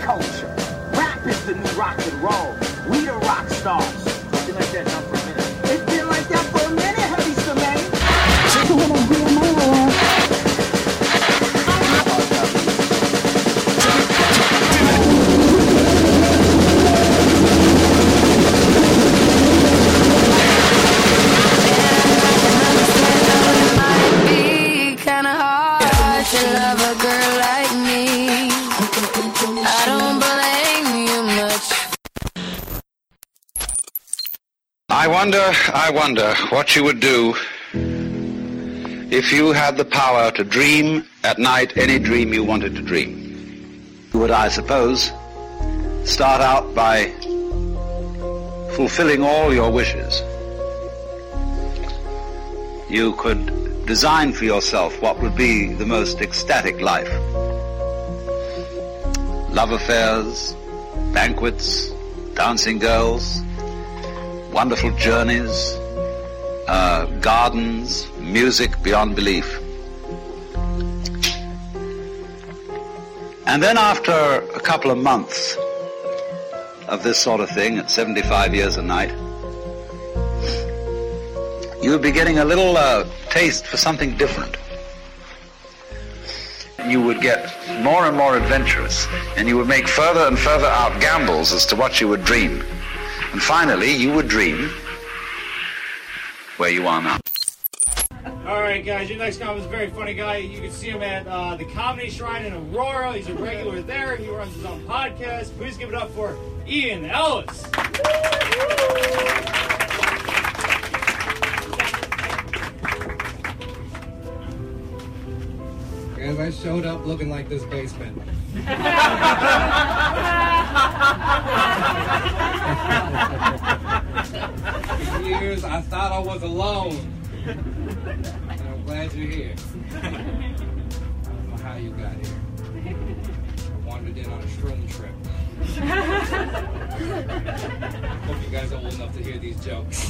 culture. Rap is the new rock and roll. We the rock stars. It's been like that now for a minute. It's been like that for a minute, Heavy Semaine. I wonder what you would do if you had the power to dream at night any dream you wanted to dream. You would, I suppose, start out by fulfilling all your wishes. You could design for yourself what would be the most ecstatic life. Love affairs, banquets, dancing girls, wonderful journeys, gardens, music beyond belief. And then after a couple of months of this sort of thing, at 75 years a night, you would be getting a little taste for something different. You would get more and more adventurous, and you would make further and further out gambles as to what you would dream. And finally, you would dream where you are now. All right, guys, your next guy is a very funny guy. You can see him at the Comedy Shrine in Aurora. He's a regular there. He runs his own podcast. Please give it up for Ian Ellis. Guys, I showed up looking like this basement. For years, I thought I was alone. And I'm glad you're here. I don't know how you got here. I wandered in on a shroom trip. Hope you guys are old enough to hear these jokes.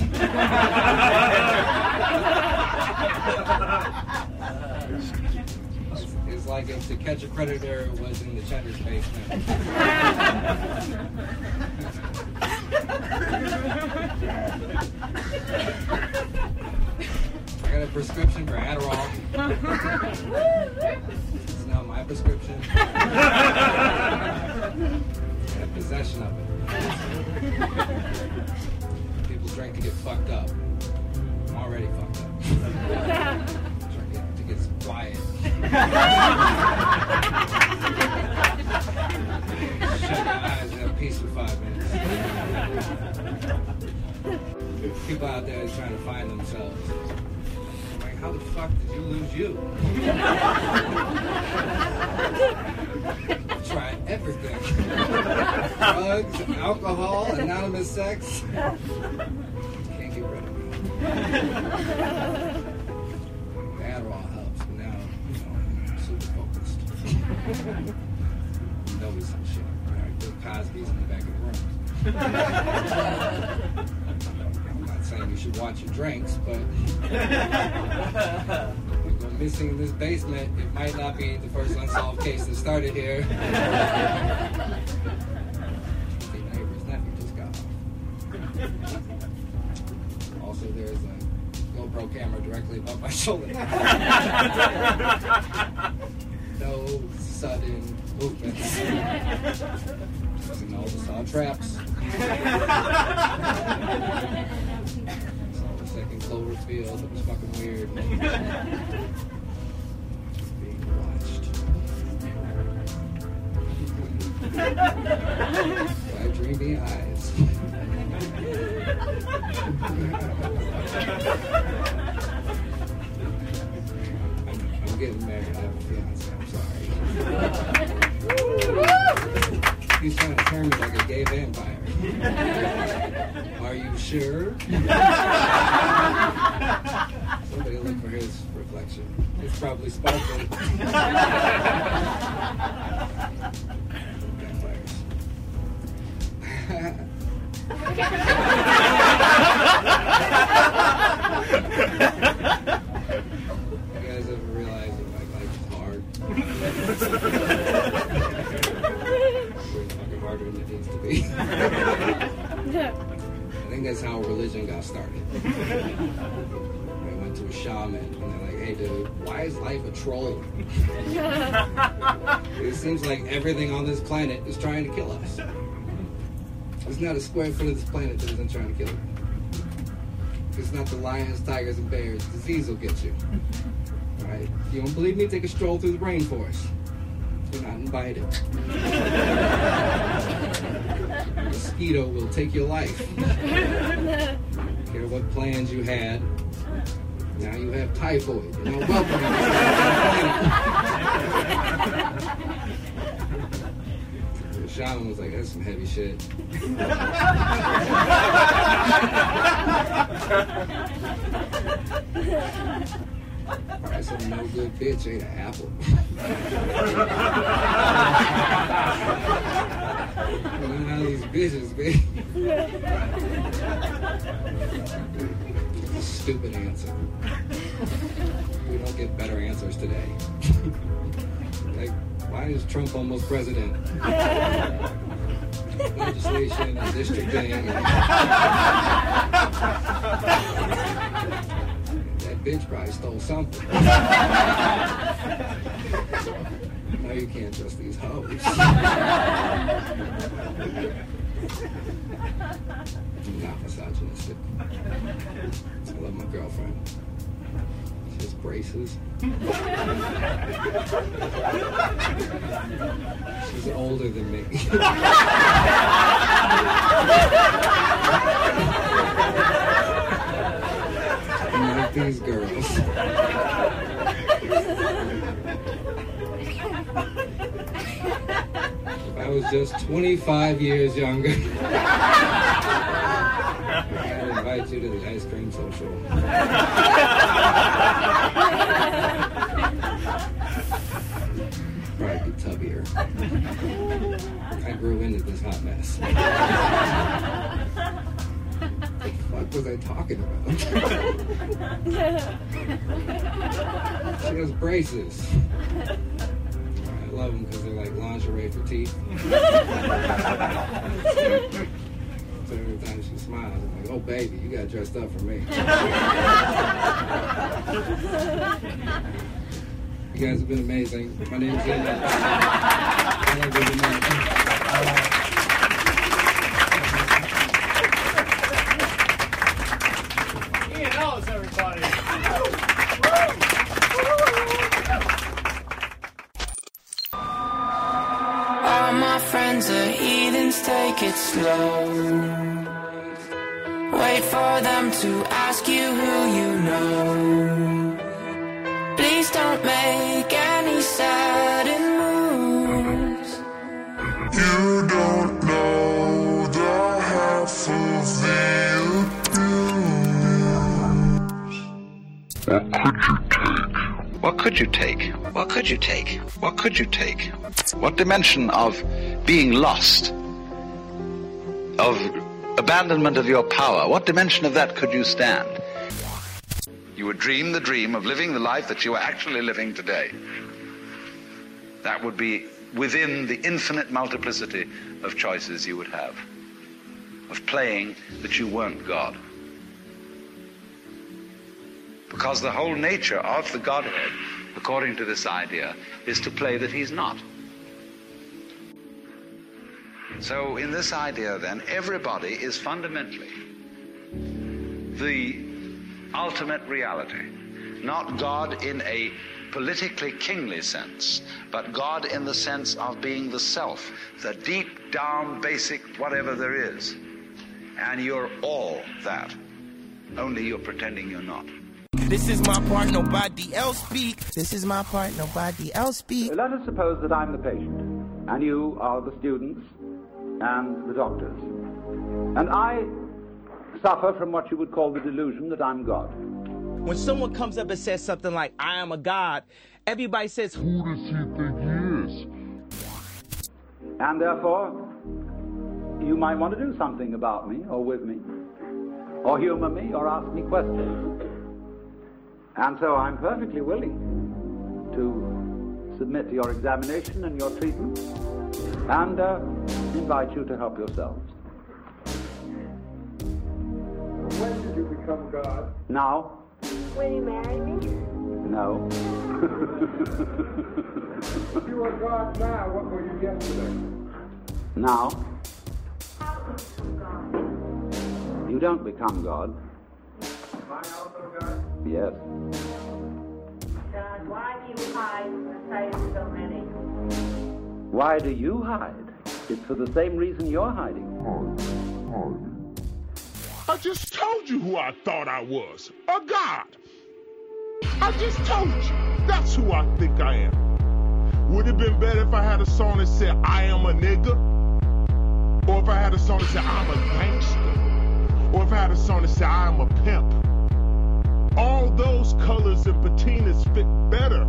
It's like if To Catch a Predator was in the Cheddar's basement. I got a prescription for Adderall. It's now my prescription. I have possession of it. People drink to get fucked up. I'm already fucked up. Drink to get quiet. Shut your eyes and have peace for 5 minutes. People out there trying to find themselves. I'm like, how the fuck did you lose you? Tried everything. Drugs, alcohol, anonymous sex. Can't get rid of me. Adderall helps, but now, I'm super focused. Nobody's some shit. Alright, Bill Cosby's in the back of the room. I'm not saying you should watch your drinks, but if you go missing in this basement, it might not be the first unsolved case that started here. The neighbor's nephew just got off. Also, there's a GoPro camera directly above my shoulder. No sudden movements. It's all traps. Saw the second Cloverfield. It was fucking weird. Being watched. By dreamy eyes. I'm getting married. I have a fiance. I'm sorry. He's trying to turn me like a gay vampire. Are you sure? Somebody look for his reflection. It's probably sparkling. Vampires. You guys ever realize that my life is hard? philosophy. I think that's how religion got started. I went to a shaman and they're like, hey dude, why is life a troll? It seems like everything on this planet is trying to kill us. There's not a square foot of this planet that isn't trying to kill you. It's not the lions, tigers, and bears. Disease will get you. All right? If you don't believe me, take a stroll through the rainforest. You're not invited. A mosquito will take your life. Don't care what plans you had. Now you have typhoid. You're not welcome. The shaman was like, that's some heavy shit. Alright, so no good bitch ate an apple. None of these bitches, man. Stupid answer. We don't get better answers today. Like, why is Trump almost president? Legislation and districting. That bitch probably stole something. No, you can't trust these hoes. I'm not misogynistic. I love my girlfriend. She has braces. She's older than me. I'm like these girls. If I was just 25 years younger, I'd invite you to the ice cream social. Probably be tubbier. I grew into this hot mess. What was I talking about? She has braces. I love them because they're like lingerie for teeth. So every time she smiles, I'm like, oh baby, you got dressed up for me. You guys have been amazing. My name's Ian. I love you tonight. Ian Ellis, everybody. All my friends are heathens, take it slow. Wait for them to ask you who you know. Please don't make any sudden moves. You don't know the half of the abuse. What could you take? What could you take? What could you take? What dimension of being lost, of abandonment of your power, what dimension of that could you stand? You would dream the dream of living the life that you are actually living today. That would be within the infinite multiplicity of choices you would have, of playing that you weren't God. Because the whole nature of the Godhead, according to this idea, is to play that he's not. So in this idea, then, everybody is fundamentally the ultimate reality. Not God in a politically kingly sense, but God in the sense of being the self, the deep down basic whatever there is. And you're all that. Only you're pretending you're not. This is my part, nobody else speak. This is my part, nobody else speak. Let us suppose that I'm the patient, and you are the students and the doctors. And I suffer from what you would call the delusion that I'm God. When someone comes up and says something like, I am a god, everybody says, Who does he think he is? And therefore, you might want to do something about me, or with me, or humor me, or ask me questions. And so I'm perfectly willing to submit to your examination and your treatment, and invite you to help yourselves. When did you become God? Now? Will you marry me? No. If you are God now, what were you yesterday? Now? How could you become God? You don't become God. Am I also God? Yes. God, why do you hide from the sight of so many? Why do you hide? It's for the same reason you're hiding. I just told you who I thought I was. A God. I just told you. That's who I think I am. Would it have been better if I had a song that said, I am a nigga? Or if I had a song that said, I'm a gangster? Or if I had a song that said, I am a pimp? All those colors and patinas fit better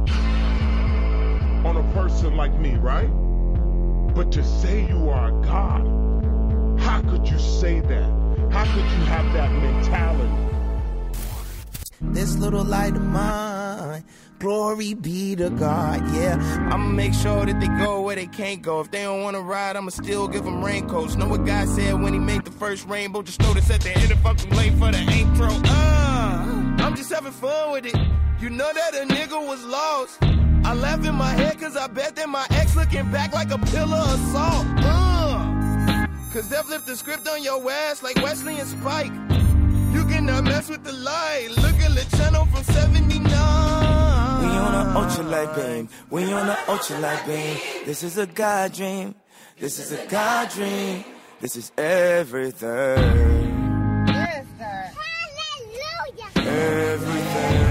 on a person like me, right? But to say you are a God, how could you say that? How could you have that mentality? This little light of mine, glory be to God, yeah. I'ma make sure that they go where they can't go. If they don't wanna ride, I'ma still give them raincoats. Know what God said when he made the first rainbow? Just notice at the end of fucking late for the intro. I'm just having fun with it. You know that a nigga was lost. I laugh in my head cause I bet that my ex looking back like a pillar of salt. Cause they flipped the script on your ass like Wesley and Spike. You cannot mess with the light. Look at the channel from 79. We on a ultralight beam. We on a ultralight beam. This is a God dream. This is a God dream. This is everything. Yes, sir. Hallelujah. Everything.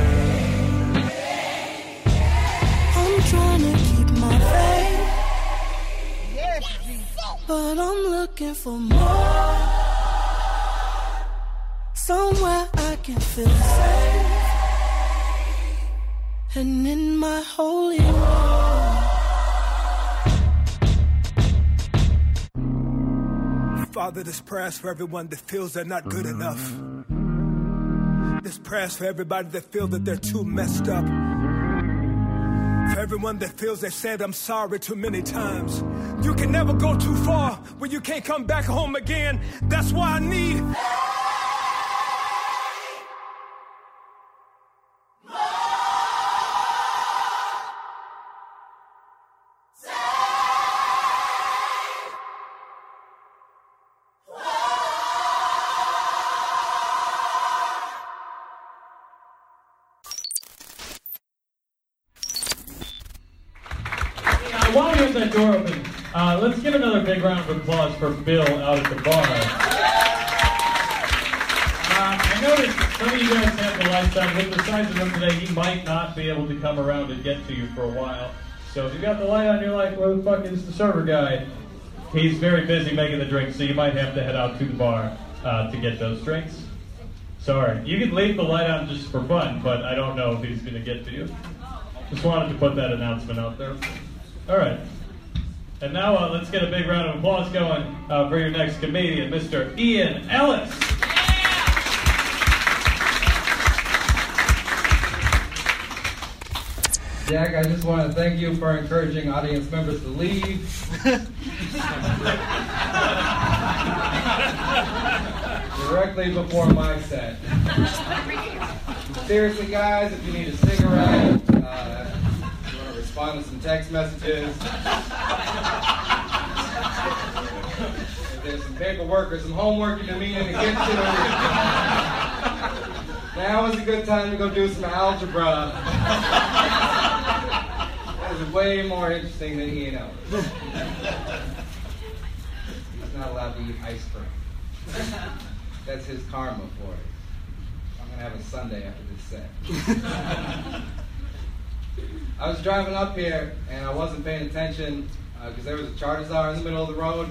I'm trying to keep my faith. Yes, Jesus. But I'm looking for more. Somewhere I can feel safe. And in my holy war. Father, this prayer's for everyone that feels they're not good enough. This prayer's for everybody that feels that they're too messed up. For everyone that feels they said I'm sorry too many times. You can never go too far when you can't come back home again. That's why I need... While we have that door open, let's give another big round of applause for Bill out at the bar. I noticed some of you guys have the lifetime. With the size of the room today, he might not be able to come around and get to you for a while. So if you got the light on, you're like, where the fuck is the server guy? He's very busy making the drinks, so you might have to head out to the bar to get those drinks. Sorry. You can leave the light on just for fun, but I don't know if he's going to get to you. Just wanted to put that announcement out there. All right. And now let's get a big round of applause going for your next comedian, Mr. Ian Ellis. Jack, I just want to thank you for encouraging audience members to leave. Directly before my set. Seriously, guys, if you need a cigarette, you want to respond to some text messages, if there's some paperwork or some homework you've been meaning to get to, now is a good time to go do some algebra. That is way more interesting than Ian Ellis. He's not allowed to eat ice cream. That's his karma for it. I'm going to have a sundae after this set. I was driving up here, and I wasn't paying attention because there was a Charter in the middle of the road.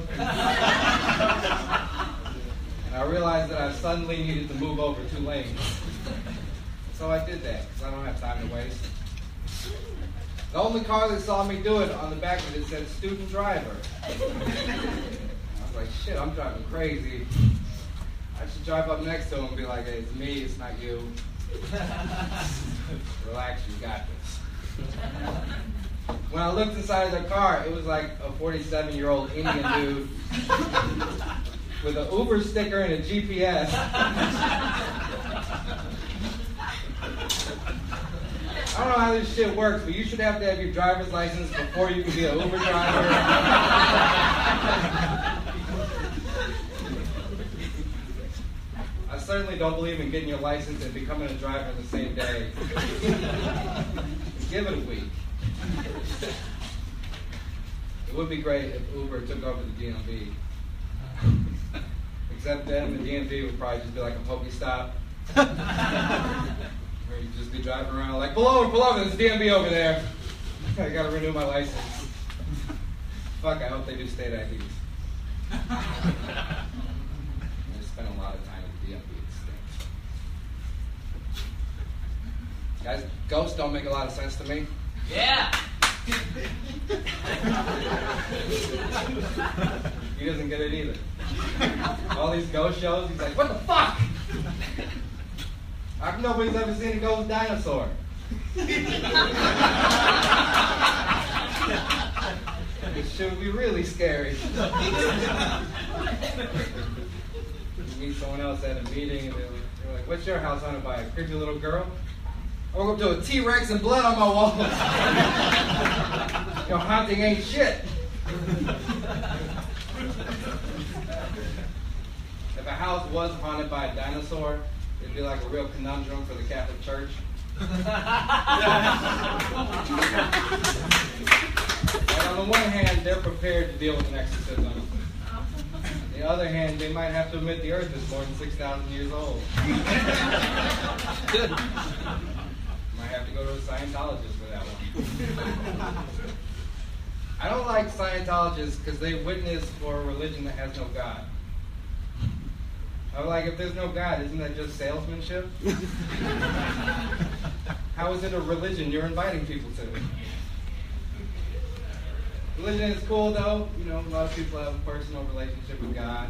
And I realized that I suddenly needed to move over 2 lanes. So I did that, because I don't have time to waste. The only car that saw me do it, on the back of it said student driver. I was like, shit, I'm driving crazy. I should drive up next to him and be like, hey, it's me, it's not you. Relax, you got this. When I looked inside of the car, it was like a 47-year-old Indian dude with an Uber sticker and a GPS. I don't know how this shit works, but you should have to have your driver's license before you can be an Uber driver. I certainly don't believe in getting your license and becoming a driver the same day. Give it a week. It would be great if Uber took over the DMV. Except then the DMV would probably just be like a Pokestop. Where you'd just be driving around like, pull over, there's a DMV over there. I gotta renew my license. Fuck, I hope they do state IDs. I spend a lot of time at the DMV. Guys, ghosts don't make a lot of sense to me. Yeah! He doesn't get it either. All these ghost shows, he's like, what the fuck? How come nobody's ever seen a ghost dinosaur? This shit would be really scary. You meet someone else at a meeting and they're like, what's your house haunted by? A creepy little girl? I woke up to a T-Rex and blood on my wall. Yo, haunting ain't shit. If a house was haunted by a dinosaur, it'd be like a real conundrum for the Catholic Church. Like on the one hand, they're prepared to deal with an exorcism. On the other hand, they might have to admit the earth is more than 6,000 years old. Might have to go to a Scientologist for that one. I don't like Scientologists because they witness for a religion that has no God. I'm like, if there's no God, isn't that just salesmanship? How is it a religion you're inviting people to? Religion is cool, though. You know, a lot of people have a personal relationship with God.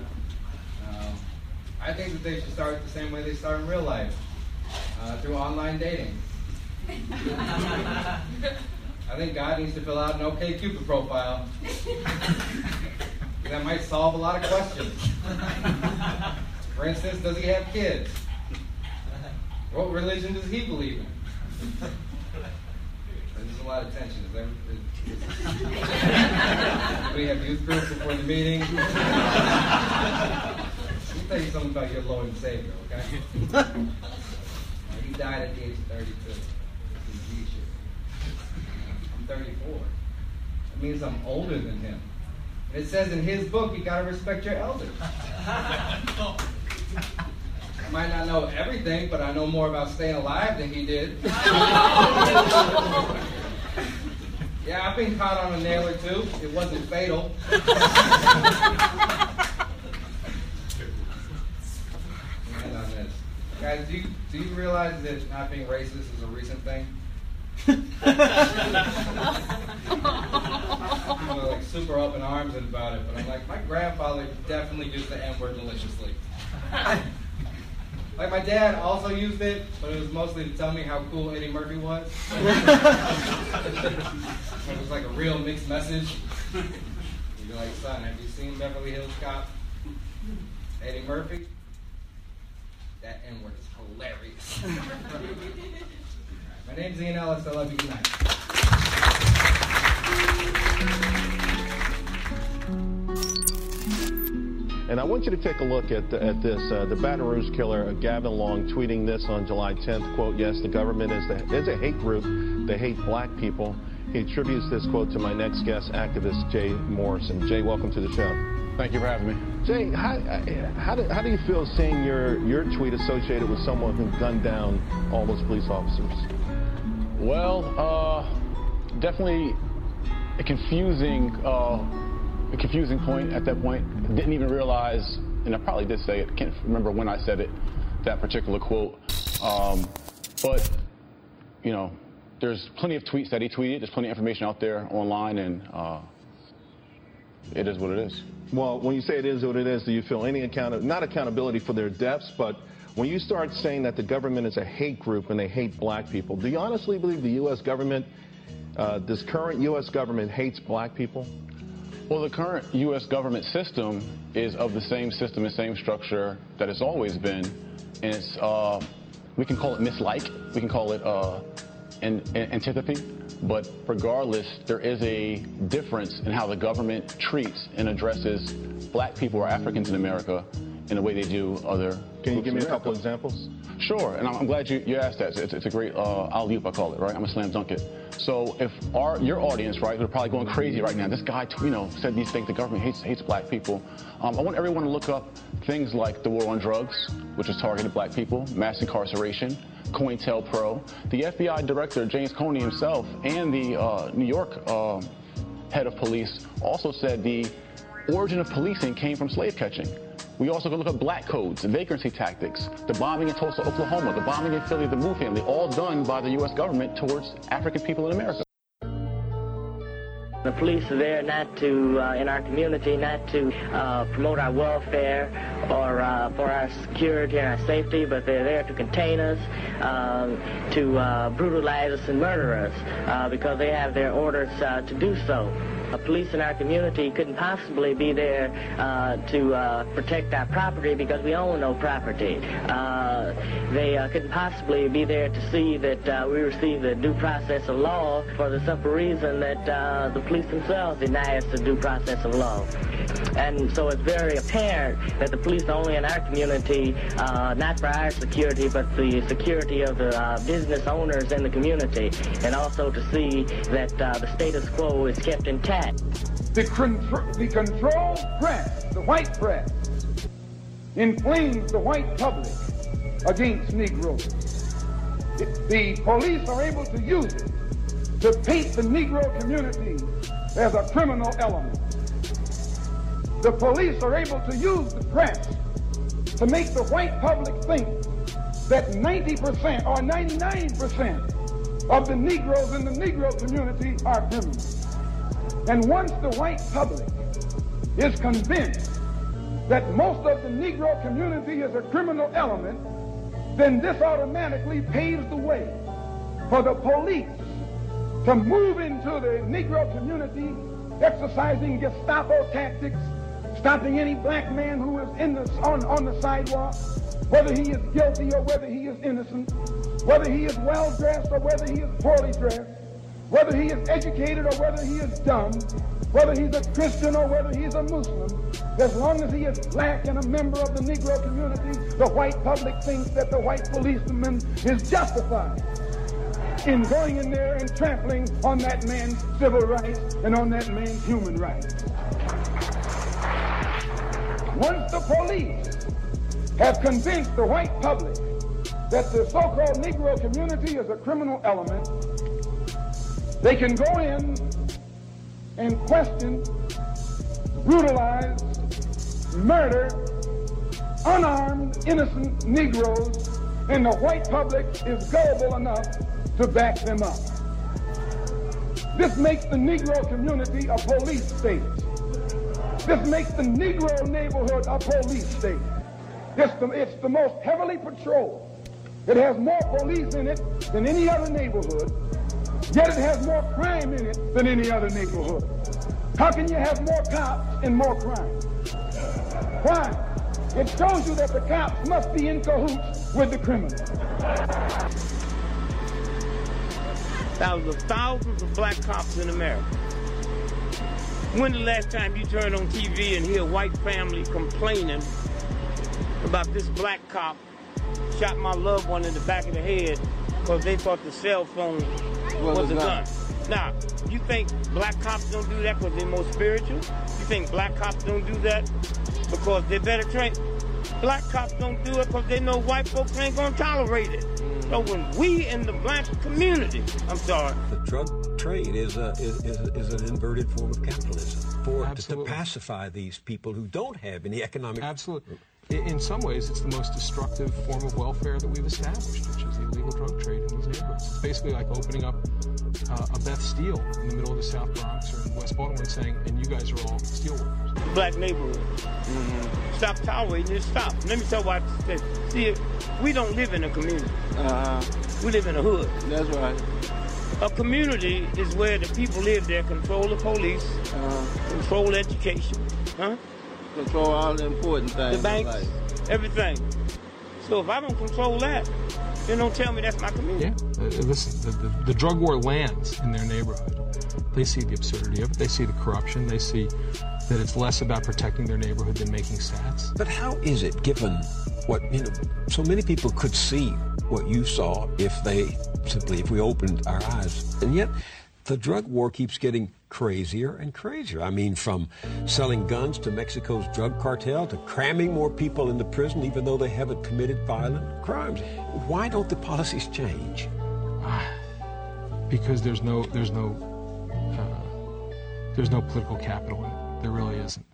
I think that they should start the same way they start in real life, through online dating. I think God needs to fill out an OkCupid profile. That might solve a lot of questions. For instance, does he have kids? What religion does he believe in? There's a lot of tension. We have youth groups before the meeting. Let me tell you something about your Lord and Savior, okay? He died at the age of 32. I'm 34. That means I'm older than him. And it says in his book, you gotta respect your elders. I might not know everything, but I know more about staying alive than he did. Yeah, I've been caught on a nail or two. It wasn't fatal. And on this. Guys, do you realize that not being racist is a recent thing? People are like super up in arms about it, but I'm like, my grandfather definitely used the N-word maliciously. Like, my dad also used it, but it was mostly to tell me how cool Eddie Murphy was. It was like a real mixed message. You're like, son, have you seen Beverly Hills Cop? Eddie Murphy? That N-word is hilarious. My name's Ian Ellis. I love you. Good night. And I want you to take a look at this. The Baton Rouge killer, Gavin Long, tweeting this on July 10th, quote, yes, the government is a hate group. They hate black people. He attributes this quote to my next guest, activist Jay Morrison. Jay, welcome to the show. Thank you for having me. Jay, how do you feel seeing your tweet associated with someone who gunned down all those police officers? Well, definitely a confusing point at that point. Didn't even realize, and I probably did say it, can't remember when I said it, that particular quote. But, you know, there's plenty of tweets that he tweeted. There's plenty of information out there online, and it is what it is. Well, when you say it is what it is, do you feel any not accountability for their deaths, but when you start saying that the government is a hate group and they hate black people, do you honestly believe the U.S. government This current U.S. government hates black people? Well, the current U.S. government system is of the same system and same structure that it's always been. And it's, we can call it mislike, we can call it antipathy. But regardless, there is a difference in how the government treats and addresses black people or Africans in America in the way they do other. Can you give me a couple examples? Sure, and I'm glad you asked that. It's a great alley-oop, I call it, right? I'm a slam dunk it. So if your audience, right, they're probably going crazy right now. This guy, said these things. The government hates black people. I want everyone to look up things like the war on drugs, which has targeted black people, mass incarceration, COINTELPRO. The FBI director, James Comey himself, and the New York head of police also said the origin of policing came from slave catching. We also go look at black codes, vagrancy tactics, the bombing in Tulsa, Oklahoma, the bombing in Philly, the Wu family, all done by the U.S. government towards African people in America. The police are there not to, in our community, not to promote our welfare or for our security and our safety, but they're there to contain us, to brutalize us and murder us, because they have their orders to do so. Police in our community couldn't possibly be there to protect our property because we own no property. They couldn't possibly be there to see that we receive the due process of law for the simple reason that the police themselves deny us the due process of law. And so it's very apparent that the police are only in our community, not for our security, but the security of the business owners in the community, and also to see that the status quo is kept intact. The controlled press, the white press, inflames the white public against Negroes. The police are able to use it to paint the Negro community as a criminal element. The police are able to use the press to make the white public think that 90% or 99% of the Negroes in the Negro community are criminals. And once the white public is convinced that most of the Negro community is a criminal element, then this automatically paves the way for the police to move into the Negro community, exercising Gestapo tactics, stopping any black man who is on the sidewalk, whether he is guilty or whether he is innocent, whether he is well-dressed or whether he is poorly dressed, whether he is educated or whether he is dumb, whether he's a Christian or whether he's a Muslim. As long as he is black and a member of the Negro community, the white public thinks that the white policeman is justified in going in there and trampling on that man's civil rights and on that man's human rights. Once the police have convinced the white public that the so-called Negro community is a criminal element, they can go in and question, brutalize, murder unarmed, innocent Negroes, and the white public is gullible enough to back them up. This makes the Negro community a police state. This makes the Negro neighborhood a police state. It's the most heavily patrolled. It has more police in it than any other neighborhood, yet it has more crime in it than any other neighborhood. How can you have more cops and more crime? Why? It shows you that the cops must be in cahoots with the criminals. Thousands of black cops in America. When the last time you turned on TV and hear a white family complaining about this black cop shot my loved one in the back of the head because they thought the cell phone was a gun? Now, you think black cops don't do that because they're more spiritual? You think black cops don't do that because they're better trained? Black cops don't do it because they know white folks ain't gonna tolerate it. So when we in the black community, the drug trade is an inverted form of capitalism to pacify these people who don't have any economic. Absolutely. In some ways, it's the most destructive form of welfare that we've established, which is the illegal drug trade in these neighborhoods. It's basically like opening up a Beth Steel in the middle of the South Bronx or in West Baltimore and saying, and you guys are all steel workers. Black neighborhood. Stop tolerating it, stop. Let me tell you what I see, we don't live in a community. We live in a hood. That's right. A community is where the people live there, control the police, control education, control all the important things. The banks, everything. So if I don't control that, then don't tell me that's my community. Yeah, listen, the drug war lands in their neighborhood. They see the absurdity of it. They see the corruption. They see that it's less about protecting their neighborhood than making stats. But how is it, given what, so many people could see what you saw if we opened our eyes. And yet, the drug war keeps getting crazier and crazier. I mean, from selling guns to Mexico's drug cartel to cramming more people into prison even though they haven't committed violent crimes. Why don't the policies change? Because there's no political capital in it. There really isn't.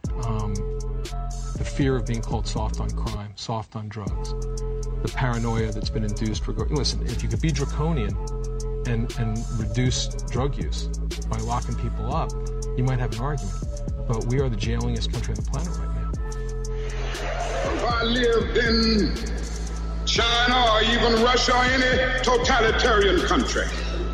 The fear of being called soft on crime, soft on drugs, the paranoia that's been induced. Listen, if you could be draconian and reduce drug use by locking people up, you might have an argument. But we are the jailingest country on the planet right now. If I lived in China or even Russia or any totalitarian country,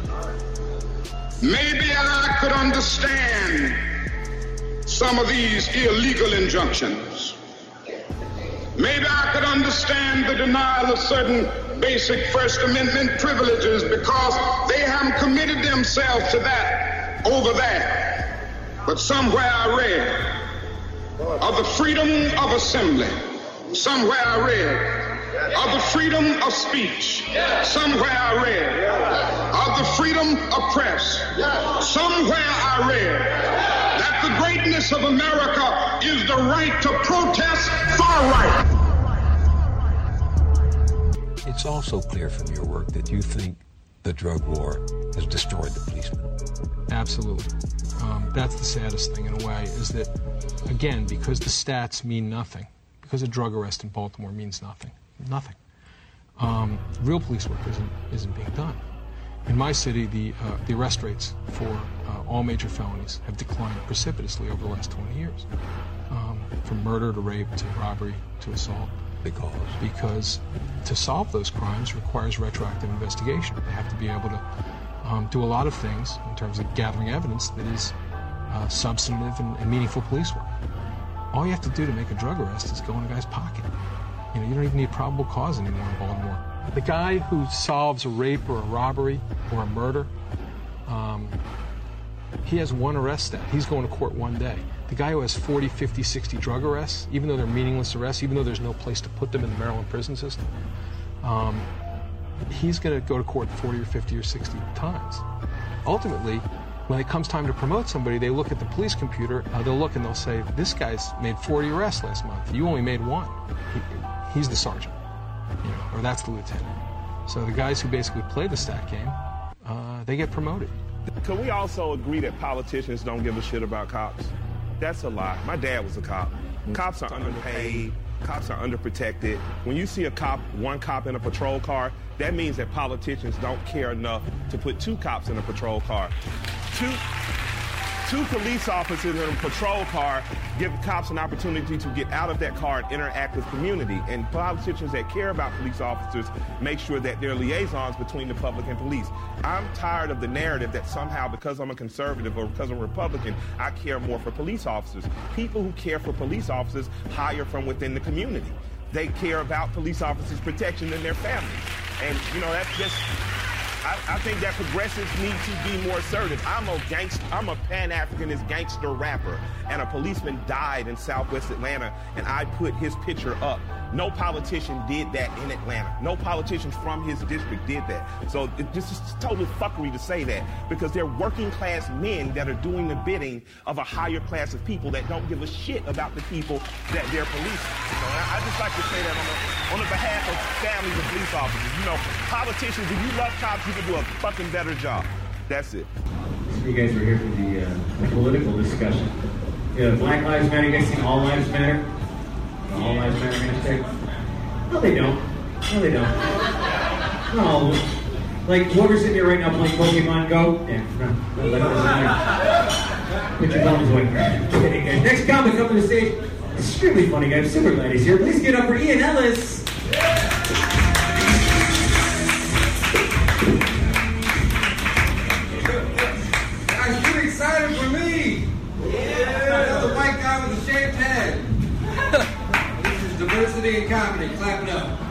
maybe I could understand some of these illegal injunctions. Maybe I could understand the denial of certain basic First Amendment privileges because they haven't committed themselves to that over there. But somewhere I read of the freedom of assembly. Somewhere I read of the freedom of speech. Somewhere I read of the freedom of press. Somewhere I read that the greatness of America is the right to protest far right. It's also clear from your work that you think the drug war has destroyed the policeman. Absolutely. That's the saddest thing in a way, is that, again, because the stats mean nothing, because a drug arrest in Baltimore means nothing, real police work isn't being done. In my city, the arrest rates for all major felonies have declined precipitously over the last 20 years, from murder to rape to robbery to assault. Because to solve those crimes requires retroactive investigation. They have to be able to do a lot of things in terms of gathering evidence that is substantive and meaningful police work. All you have to do to make a drug arrest is go in a guy's pocket. You don't even need probable cause anymore in Baltimore. The guy who solves a rape or a robbery or a murder, he has one arrest stat. He's going to court one day. The guy who has 40, 50, 60 drug arrests, even though they're meaningless arrests, even though there's no place to put them in the Maryland prison system, he's going to go to court 40 or 50 or 60 times. Ultimately, when it comes time to promote somebody, they look at the police computer, they'll look and they'll say, this guy's made 40 arrests last month. You only made one. He's the sergeant, or that's the lieutenant. So the guys who basically play the stat game, they get promoted. Can we also agree that politicians don't give a shit about cops? That's a lie. My dad was a cop. Cops are underpaid. Cops are underprotected. When you see one cop in a patrol car, that means that politicians don't care enough to put two cops in a patrol car. Two police officers in a patrol car give cops an opportunity to get out of that car and interact with community. And politicians that care about police officers make sure that there are liaisons between the public and police. I'm tired of the narrative that somehow because I'm a conservative or because I'm a Republican, I care more for police officers. People who care for police officers hire from within the community. They care about police officers' protection than their families. And, that's just... I think that progressives need to be more assertive. I'm a Pan-Africanist gangster rapper, and a policeman died in Southwest Atlanta, and I put his picture up. No politician did that in Atlanta. No politician from his district did that. So this is total fuckery to say that, because they're working class men that are doing the bidding of a higher class of people that don't give a shit about the people that they're policing. I just like to say that on the behalf of families of police officers. Politicians, if you love cops, you can do a fucking better job. That's it. You guys were here for the political discussion. Black Lives Matter, you guys think all lives matter? All lives matter hashtag? No, they don't. Not all of them. Like, whoever's sitting here right now playing Pokemon Go, put your thumbs away. Kidding, guys. Next comic up on the stage, extremely funny guy. I'm super glad he's here. Please get up for Ian Ellis. a shaved head. This is diversity in comedy. Clap it up.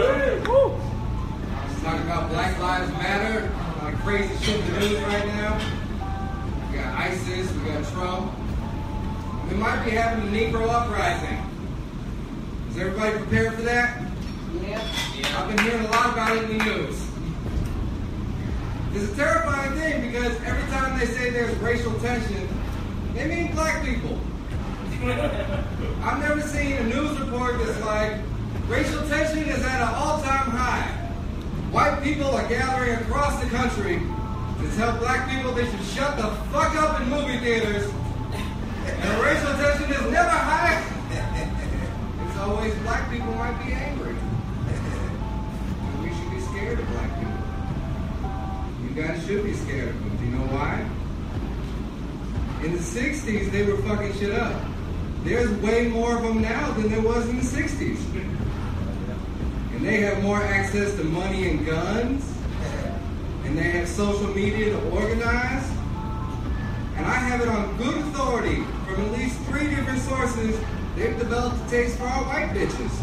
Talking about Black Lives Matter. A lot of crazy shit in the news right now. We got ISIS. We got Trump. We might be having a Negro uprising. Is everybody prepared for that? Yeah. I've been hearing a lot about it in the news. It's a terrifying thing because every time they say there's racial tension, they mean black people. I've never seen a news report that's like, racial tension is at an all-time high. White people are gathering across the country to tell black people they should shut the fuck up in movie theaters. And racial tension is never high. It's always black people might be angry. And we should be scared of black people. You guys should be scared of them. Do you know why? In the 60s, they were fucking shit up. There's way more of them now than there was in the 60s. And they have more access to money and guns. And they have social media to organize. And I have it on good authority from at least 3 different sources. They've developed a taste for our white bitches.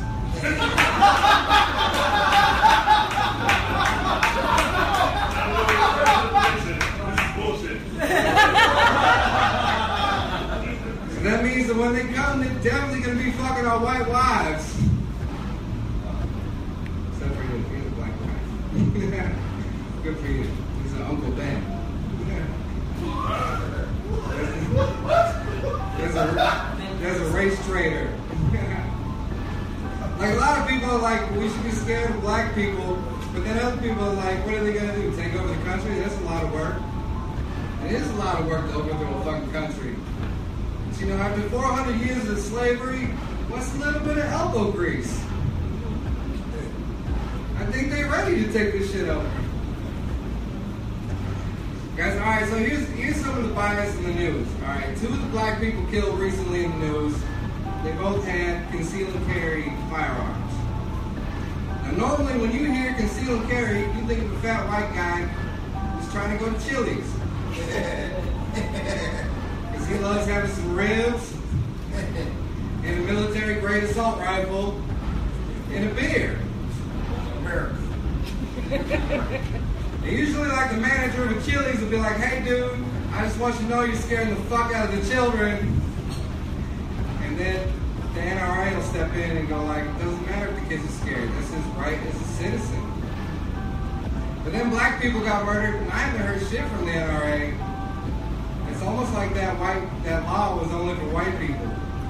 So that means that when they come, they're definitely going to be fucking our white wives. Except for you, you're the black wife. Good for you. He's an Uncle Ben. There's a race traitor. Like a lot of people are like, we should be scared of black people, but then other people are like, what are they gonna do? Take over the country? That's a lot of work. It is a lot of work to overthrow a fucking country. But you know, after 400 years of slavery, what's a little bit of elbow grease? I think they're ready to take this shit over. Guys, alright, so here's some of the bias in the news. Alright, 2 of the black people killed recently in the news, they both had conceal and carry firearms. Now normally when you hear conceal and carry, you think of a fat white guy who's trying to go to Chili's. Because he loves having some ribs, and a military grade assault rifle, and a beer. America. And usually, like the manager of a Chili's will be like, hey dude, I just want you to know you're scaring the fuck out of the children. And then the NRA will step in and go like, it doesn't matter if the kids are scared, that's his right as a citizen. But then black people got murdered, and I haven't heard shit from the NRA. It's almost like that law was only for white people.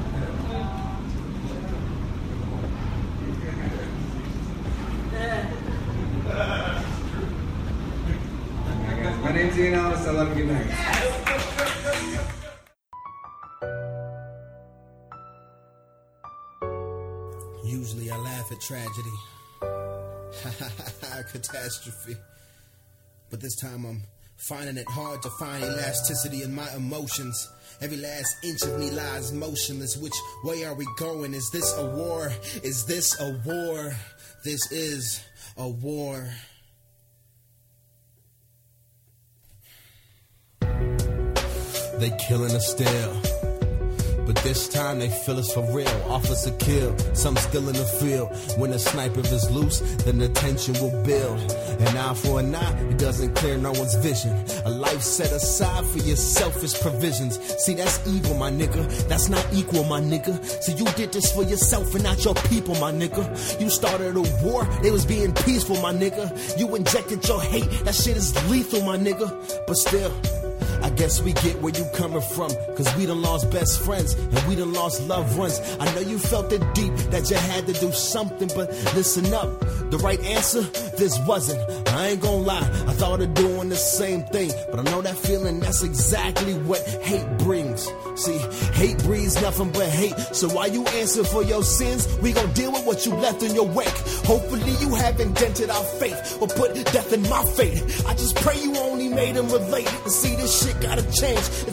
My name's Ian Ellis. I love you. Good night. Usually I laugh at tragedy. Catastrophe. But this time I'm finding it hard to find elasticity in my emotions. Every last inch of me lies motionless. Which way are we going? Is this a war? Is this a war? This is a war. They killing us still, but this time they feel us for real. Officer kill, some still in the field. When the sniper is loose, then the tension will build. An eye for an eye, it doesn't clear no one's vision. A life set aside for your selfish provisions. See, that's evil, my nigga. That's not equal, my nigga. See, you did this for yourself and not your people, my nigga. You started a war, they was being peaceful, my nigga. You injected your hate, that shit is lethal, my nigga. But still, I guess we get where you coming from, cause we done lost best friends and we done lost loved ones. I know you felt it deep that you had to do something, but listen up, the right answer, this wasn't. I ain't gonna lie, I thought of doing the same thing, but I know that feeling, that's exactly what hate brings. See, hate breeds nothing but hate, so while you answer for your sins, we gon' deal with what you left in your wake. Hopefully you haven't dented our faith or put death in my fate. I just pray you only made them relate and see this shit gotta change. It's fucked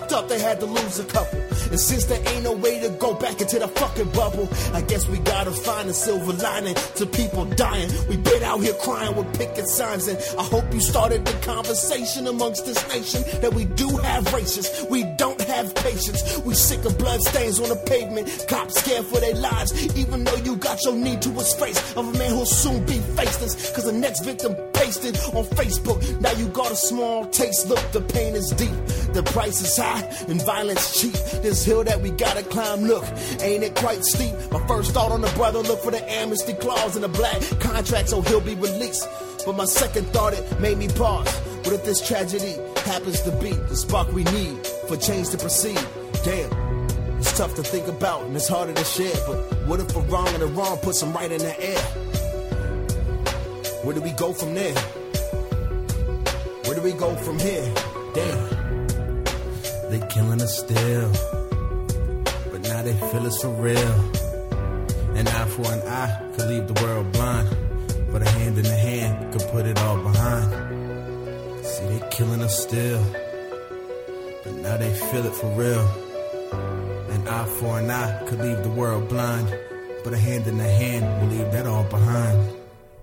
fucked up, they had to lose a couple. And since there ain't no way to go back into the fucking bubble, I guess we gotta find a silver lining to people dying. We been out here crying with picket signs, and I hope you started the conversation amongst this nation that we do have racists, we don't have patience. We sick of blood stains on the pavement, cops scared for their lives, even though you got your knee to his face of a man who'll soon be faceless, cause the next victim pasted on Facebook. Now you got a small taste, look, the pain is deep, the price is high, and violence cheap. This hill that we gotta climb, look, ain't it quite steep? My first thought on the brother, look for the amnesty clause in the black contract so he'll be released. But my second thought, it made me pause. What if this tragedy happens to be the spark we need for change to proceed? Damn, it's tough to think about and it's harder to share, but what if a wrong and a wrong puts them right in the air? Where do we go from there? Where do we go from here? Damn. They killing us still, but now they feel us for real. An eye for an eye could leave the world blind, but a hand in a hand could put it all behind. See, they killing us still, but now they feel it for real. An eye for an eye could leave the world blind, but a hand in a hand will leave that all behind.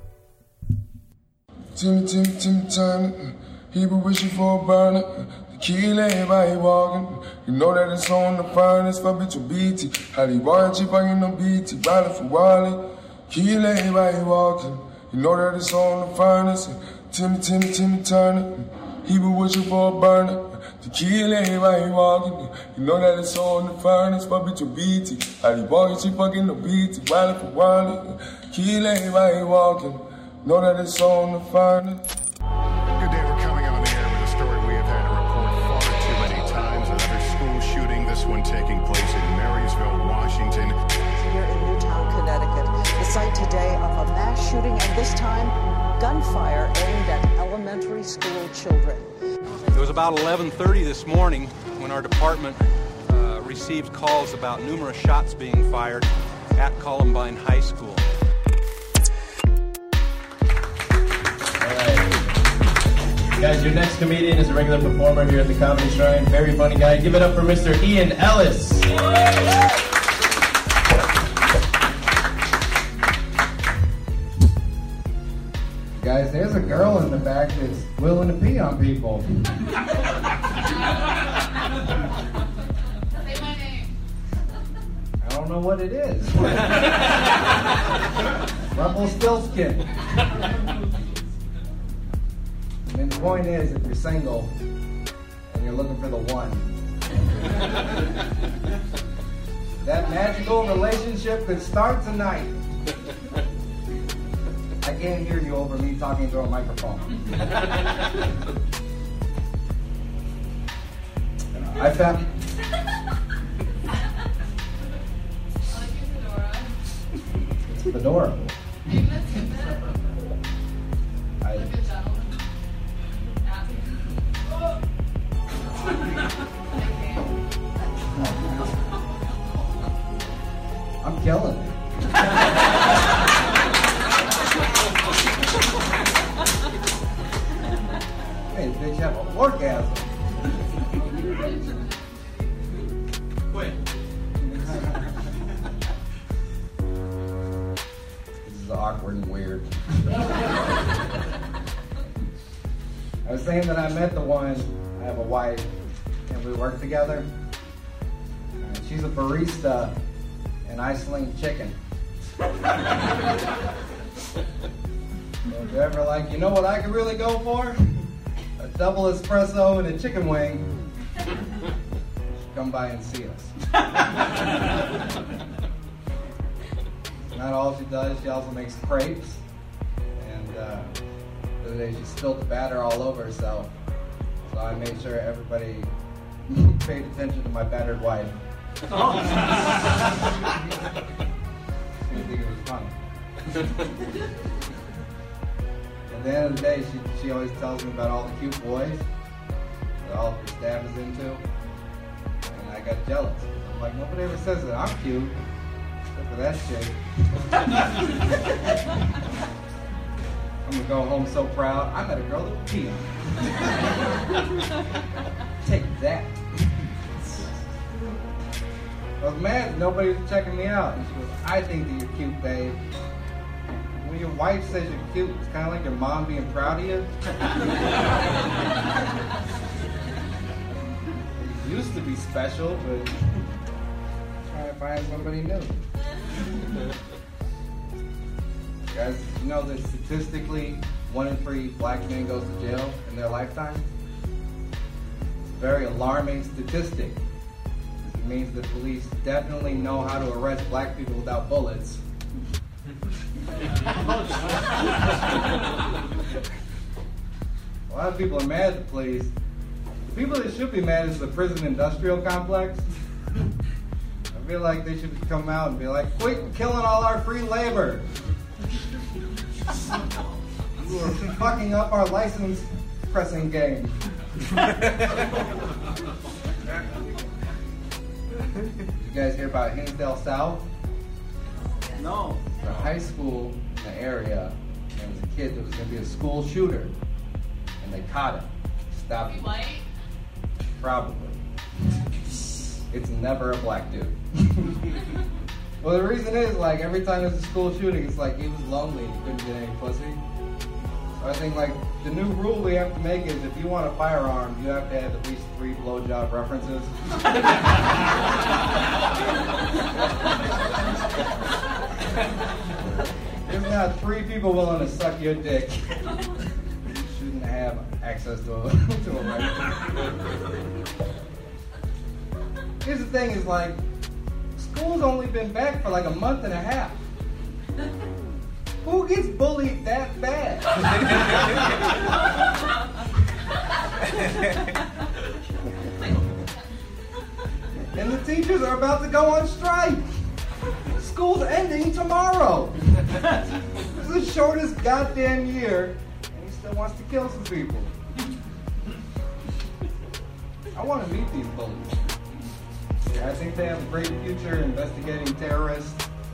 Timmy Turner, he be wishing for a burner. The kill everybody walking. You know that it's on the finest for bitch with BT. How they watch if I get no BT, riding for Wally. Kill everybody walking. You know that it's on the finest. Timmy Turner, he be wishing for a burner. To kill everybody walking. You know that it's on the finest for bitch with BT. How they walking, she fucking no BT, riding for Wally. Kill everybody walking. Know that it's on the finest. Good day, we're coming on the air with a story we have had to report far too many times. Another school shooting, this one taking place in Marysville, Washington. Here in Newtown, Connecticut, the site today of a mass shooting, and this time, gunfire aimed at elementary school children. It was about 11:30 this morning when our department received calls about numerous shots being fired at Columbine High School. Guys, your next comedian is a regular performer here at the Comedy Shrine. Very funny guy. Give it up for Mr. Ian Ellis. Guys, there's a girl in the back that's willing to pee on people. Say my name. I don't know what it is. Rumpelstiltskin. And the point is, if you're single and you're looking for the one, that magical relationship could start tonight. I can't hear you over me talking into a microphone. I found... It's Fedora. I'm killing it. Hey, bitch, have an orgasm. Quit. This is awkward and weird. I was saying that I met the one, I have a wife, and we work together. And she's a barista, and I sling chicken. So if you're ever like, you know what I could really go for? A double espresso and a chicken wing. Come by and see us. Not all she does, she also makes crepes. And the other day she spilled the batter all over herself. So I made sure everybody paid attention to my battered wife. I think it was funny. At the end of the day, she always tells me about all the cute boys that all of her staff is into. And I got jealous. I'm like, nobody ever says that I'm cute, except for that chick. I'm gonna go home so proud. I met a girl that would pee on me. Take that. I was mad nobody was checking me out. And she goes, I think that you're cute, babe. When your wife says you're cute, it's kind of like your mom being proud of you. It used to be special, but trying to find somebody new. Guys, you know that statistically 1 in 3 black men goes to jail in their lifetime? It's a very alarming statistic. It means the police definitely know how to arrest black people without bullets. A lot of people are mad at the police. The people that should be mad is the prison industrial complex. I feel like they should come out and be like, quit killing all our free labor. You are fucking up our license pressing game. You guys hear about Hinsdale South? No. The high school in the area, there was a kid that was going to be a school shooter, and they caught him. Stopped him. White? Probably. It's never a black dude. Well, the reason is, like, every time there's a school shooting, it's like he was lonely and he couldn't get any pussy. So I think, like, the new rule we have to make is if you want a firearm, you have to have at least 3 blowjob references. There's not 3 people willing to suck your dick. You shouldn't have access to a rifle. Here's the thing is, like, school's only been back for like a month and a half. Who gets bullied that bad? And the teachers are about to go on strike. School's ending tomorrow. This is the shortest goddamn year, and he still wants to kill some people. I want to meet these bullies. I think they have a great future investigating terrorists.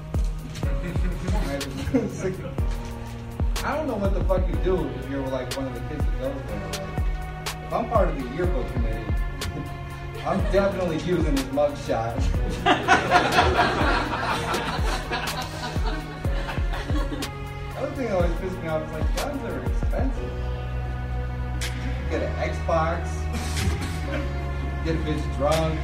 I don't know what the fuck you do if you're like one of the kids that goes there. Like, if I'm part of the yearbook committee, I'm definitely using his mugshot. Other thing that always pisses me off is like guns are expensive. You get an Xbox. Get a bitch drunk.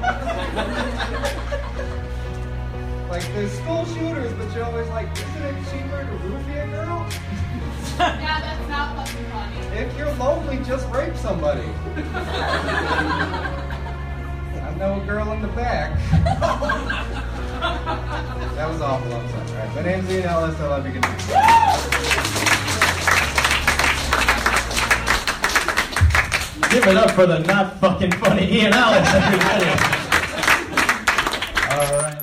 Like, there's school shooters, but you're always like, isn't it cheaper to roofie a girl? Yeah, that's not fucking funny. If you're lonely, just rape somebody. I know a girl in the back. That was awful, I'm sorry. All right, my name's Ian Ellis, I love you, good night. Give it up for the not fucking funny Ian Ellis, everybody. All right.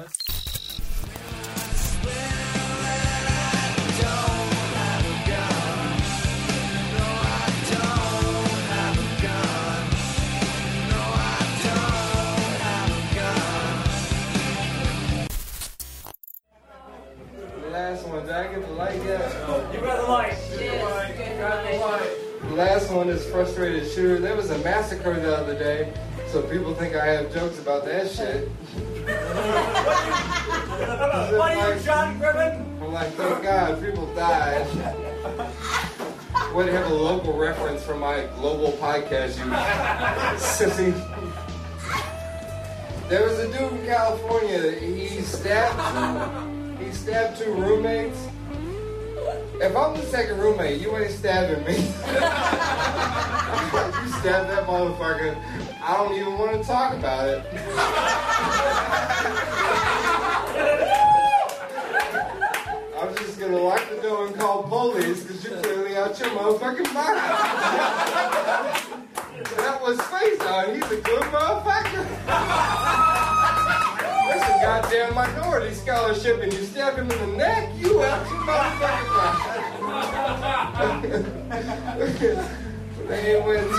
The last one, did I get the light yet? You got the light. The last one is frustrated shooter. There was a massacre the other day, so people think I have jokes about that shit. What are you, John Griffin? I'm like, thank God, people died. Way to have a local reference for my global podcast, you sissy. There was a dude in California, he stabbed 2 roommates. If I'm the second roommate, you ain't stabbing me. You stabbed that motherfucker. I don't even want to talk about it. I'm just going to lock the door and call police because you're clearly out your motherfucking mind. That was face on. He's a good motherfucker. That's a goddamn minority scholarship, and you stab him in the neck, you out your motherfucking mind. He went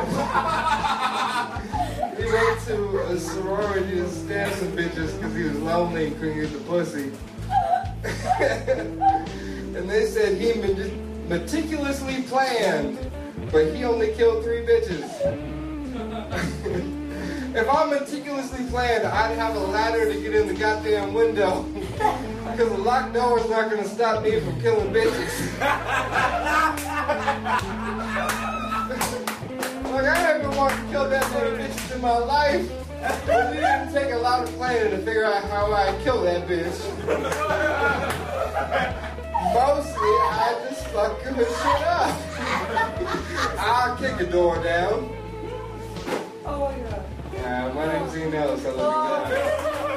to a sorority to stab some bitches because he was lonely and couldn't get the pussy. And they said he meticulously planned, but he only killed 3 bitches. If I meticulously planned, I'd have a ladder to get in the goddamn window. Because a locked door is not going to stop me from killing bitches. Like, I haven't wanted to kill that many bitches in my life. But it didn't take a lot of planning to figure out how I'd kill that bitch. Mostly, I just fuck her shit up. I'll kick a door down. Oh, yeah. Yeah, my name's Ian Ellis. I love you guys.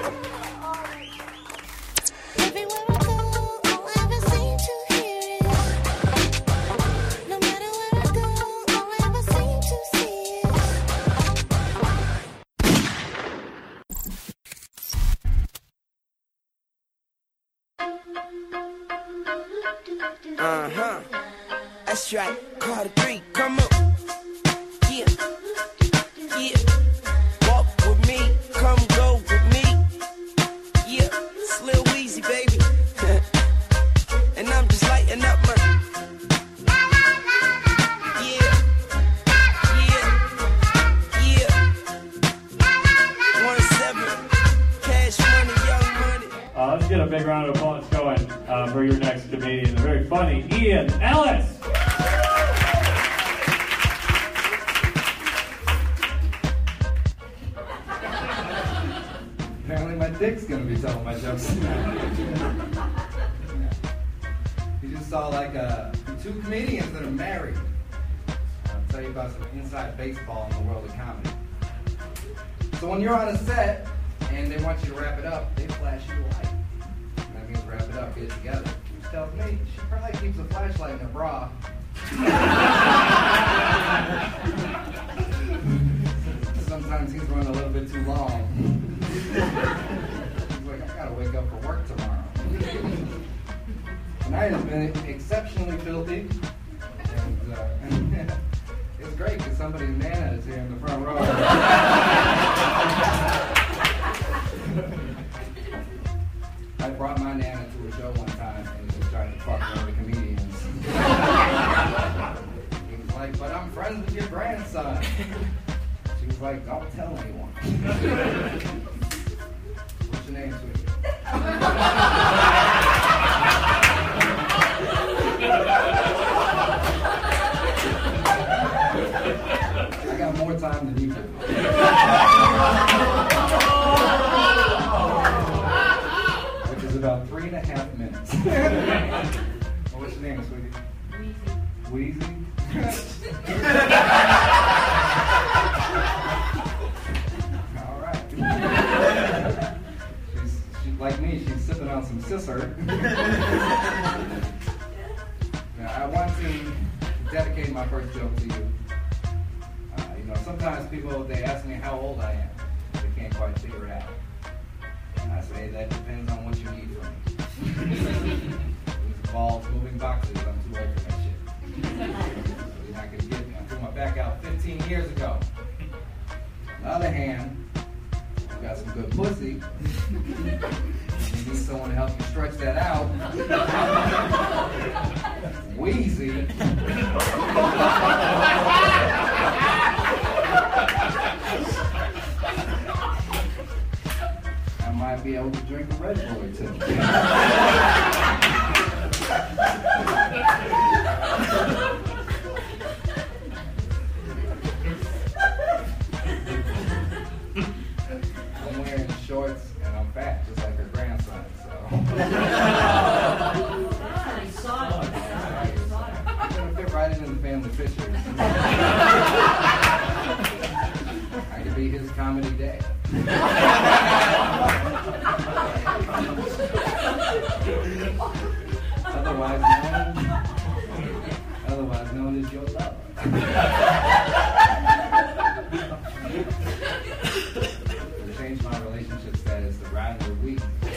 That's right, Carter 3, come on. Yeah, yeah. Walk with me, come go with me. Yeah, it's Lil Weezy, baby. And I'm just lighting up my. Yeah, yeah, yeah. 1-7, cash money, young money. Let's get a big round of applause going for your next comedian, the very funny Ian Ellis. Apparently my dick's gonna be telling my jokes. You just saw like two comedians that are married. I'll tell you about some inside baseball in the world of comedy. So when you're on a set and they want you to wrap it up, they flash you a light. And that means wrap it up, get it together. Which tells me she probably keeps a flashlight in her bra. Sometimes he's running a little bit too long. He's like, I gotta wake up for work tomorrow. Tonight has been exceptionally filthy. And it's great because somebody's Nana is here in the front row. I brought my Nana to a show one time and he was trying to fuck one of the comedians. He was like, but I'm friends with your grandson. She was like, don't tell anyone. What's your name, sweetie? I got more time than you do. Which is about 3.5 minutes. Well, what's your name, sweetie? Weezy. All right. She's like me, she's sipping on some scissor. Now, I want to dedicate my first joke to you. Sometimes people, they ask me how old I am. They can't quite figure it out. And I say, that depends on what you need from me. These balls, moving boxes, I'm too old for that shit. So you're not going to get me. I threw my back out 15 years ago. On the other hand, you got some good pussy. You need someone to help you stretch that out. Wheezy. I might be able to drink a Red Bull or two. I'm wearing shorts and I'm fat, just like her grandson, so. I'm gonna fit right into the family pictures. I could be his comedy day. Otherwise known as your lover. To change my relationship status to Ryder Week.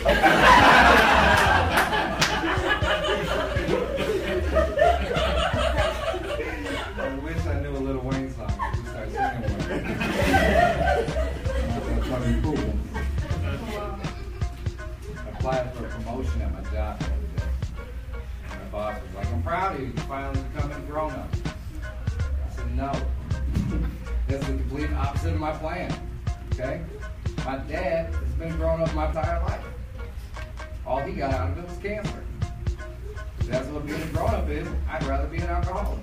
I wish I knew a Little Wayne song. I should start singing one. I applied for a promotion at my job the other day. And my boss was like, I'm proud of you. You finally becoming grown up. I said, no. That's the complete opposite of my plan. Okay? My dad has been growing up my entire life. All he got out of it was cancer. That's what being a grown-up is. I'd rather be an alcoholic.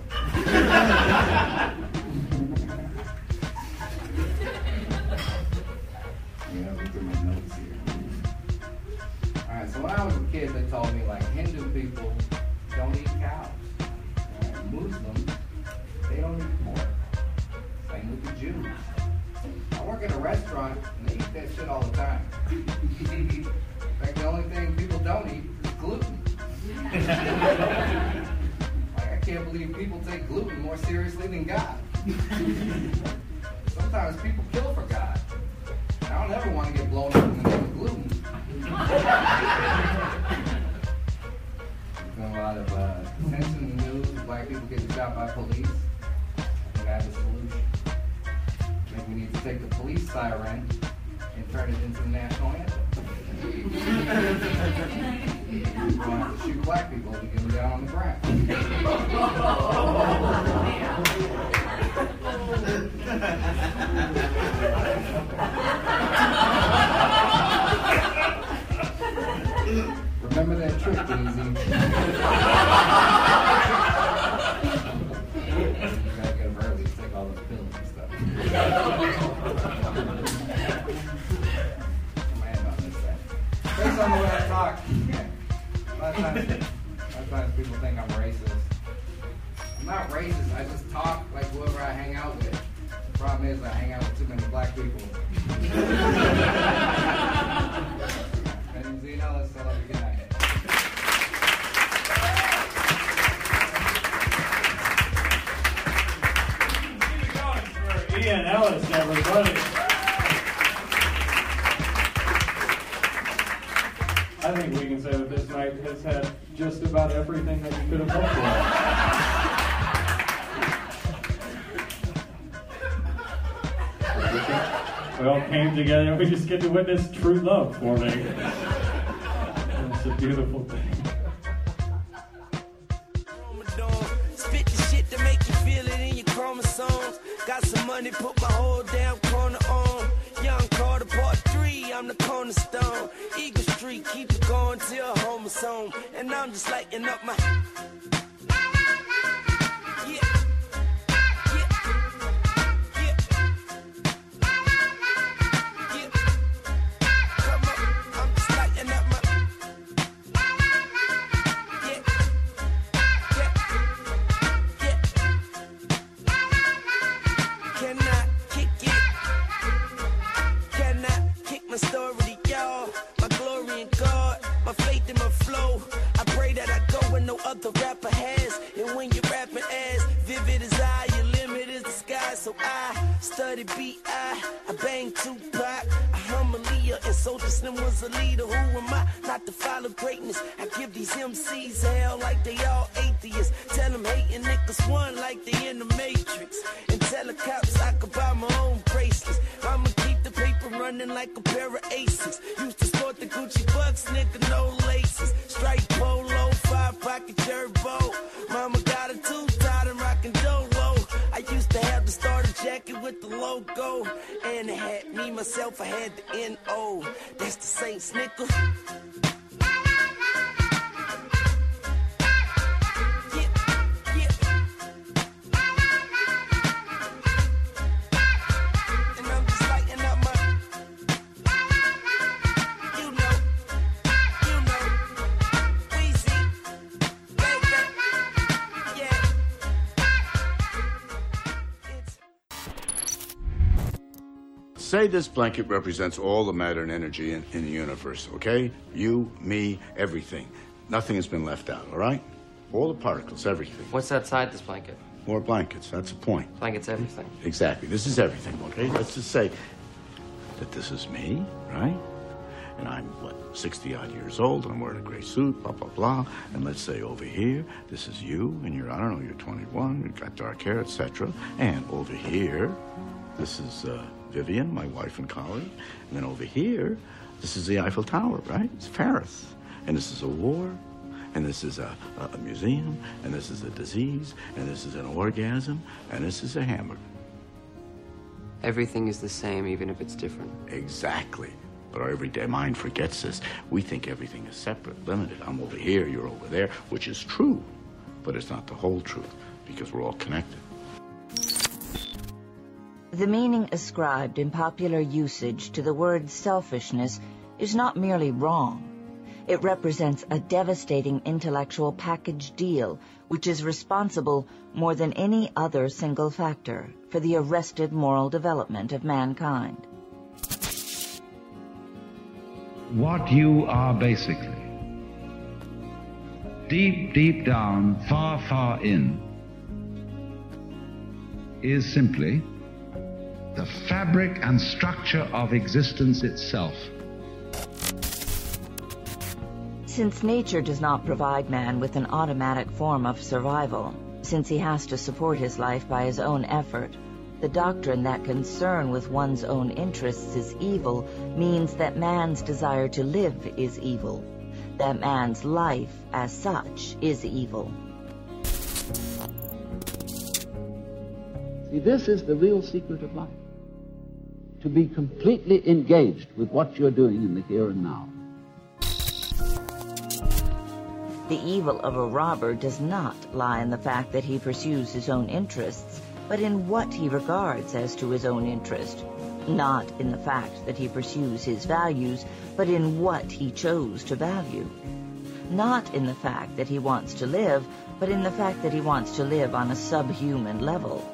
Look through my notes here. Alright, so when I was a kid, they told me, like, Hindu people don't eat cows. Right? Muslims, they don't eat pork. Same with the Jews. I work in a restaurant, and they eat that shit all the time. In fact, the only thing people don't eat is gluten. Like, I can't believe people take gluten more seriously than God. Sometimes people kill for God. I don't ever want to get blown up in the name of gluten. There's been a lot of attention in the news, black people getting shot by police. I think I have a solution. I think we need to take the police siren and turn it into the national anthem. We don't have to shoot black people to get them down on the ground. Remember that trick, Easy. You gotta get them early to take all those pills and stuff. Based on the way I talk, a lot of times people think I'm racist. I'm not racist, I just talk like whoever I hang out with. The problem is I hang out with too many black people. My name's Zeno, let's have a good night. Ian Ellis, everybody. I think we can say that this night has had just about everything that you could have hoped for. We all came together and we just get to witness true love forming. It's a beautiful thing. Spit the shit to make you feel it in your chromosomes. Got some money, put my whole damn corner on. Young Carter Part 3, I'm the cornerstone. Eagle Street, keep it going till home is home. And I'm just lighting up my... other rapper has. And when you're rapping as vivid as I, your limit is the sky. So I study B.I., I bang Tupac, I hum Aaliyah, and Soulja Slim was a leader. Who am I not to follow greatness? I give these MCs hell like they all atheists. Tell them hating niggas won like they in the Matrix. And tell the cops I could buy my own bracelets. I'ma keep the paper running like a pair of Asics. Used to sport the Gucci Bucks, nigga, no laces. Straight polo, 5-pocket turbo. Mama got a tooth-tied and rockin' Dolo. I used to have the starter jacket with the logo. And it had me, myself, I had the N.O. That's the Saints, nigga. Say this blanket represents all the matter and energy in the universe, okay? You, me, everything. Nothing has been left out, all right? All the particles, everything. What's outside this blanket? More blankets, that's the point. Blanket's everything. Exactly. This is everything, okay? Let's just say that this is me, right? And I'm, 60-odd years old, and I'm wearing a gray suit, blah, blah, blah. And let's say over here, this is you, and you're, I don't know, you're 21, you've got dark hair, etc. And over here, this is, Vivian, my wife and colleague. And then over here, this is the Eiffel Tower, right? It's Paris. And this is a war, and this is a museum, and this is a disease, and this is an orgasm, and this is a hamburger. Everything is the same, even if it's different. Exactly. But our everyday mind forgets this. We think everything is separate, limited. I'm over here, you're over there, which is true. But it's not the whole truth, because we're all connected. The meaning ascribed in popular usage to the word selfishness is not merely wrong. It represents a devastating intellectual package deal which is responsible more than any other single factor for the arrested moral development of mankind. What you are basically, deep, deep down, far, far in, is simply the fabric and structure of existence itself. Since nature does not provide man with an automatic form of survival, since he has to support his life by his own effort, the doctrine that concern with one's own interests is evil means that man's desire to live is evil, that man's life as such is evil. See, this is the real secret of life. To be completely engaged with what you're doing in the here and now. The evil of a robber does not lie in the fact that he pursues his own interests, but in what he regards as to his own interest. Not in the fact that he pursues his values, but in what he chose to value. Not in the fact that he wants to live, but in the fact that he wants to live on a subhuman level.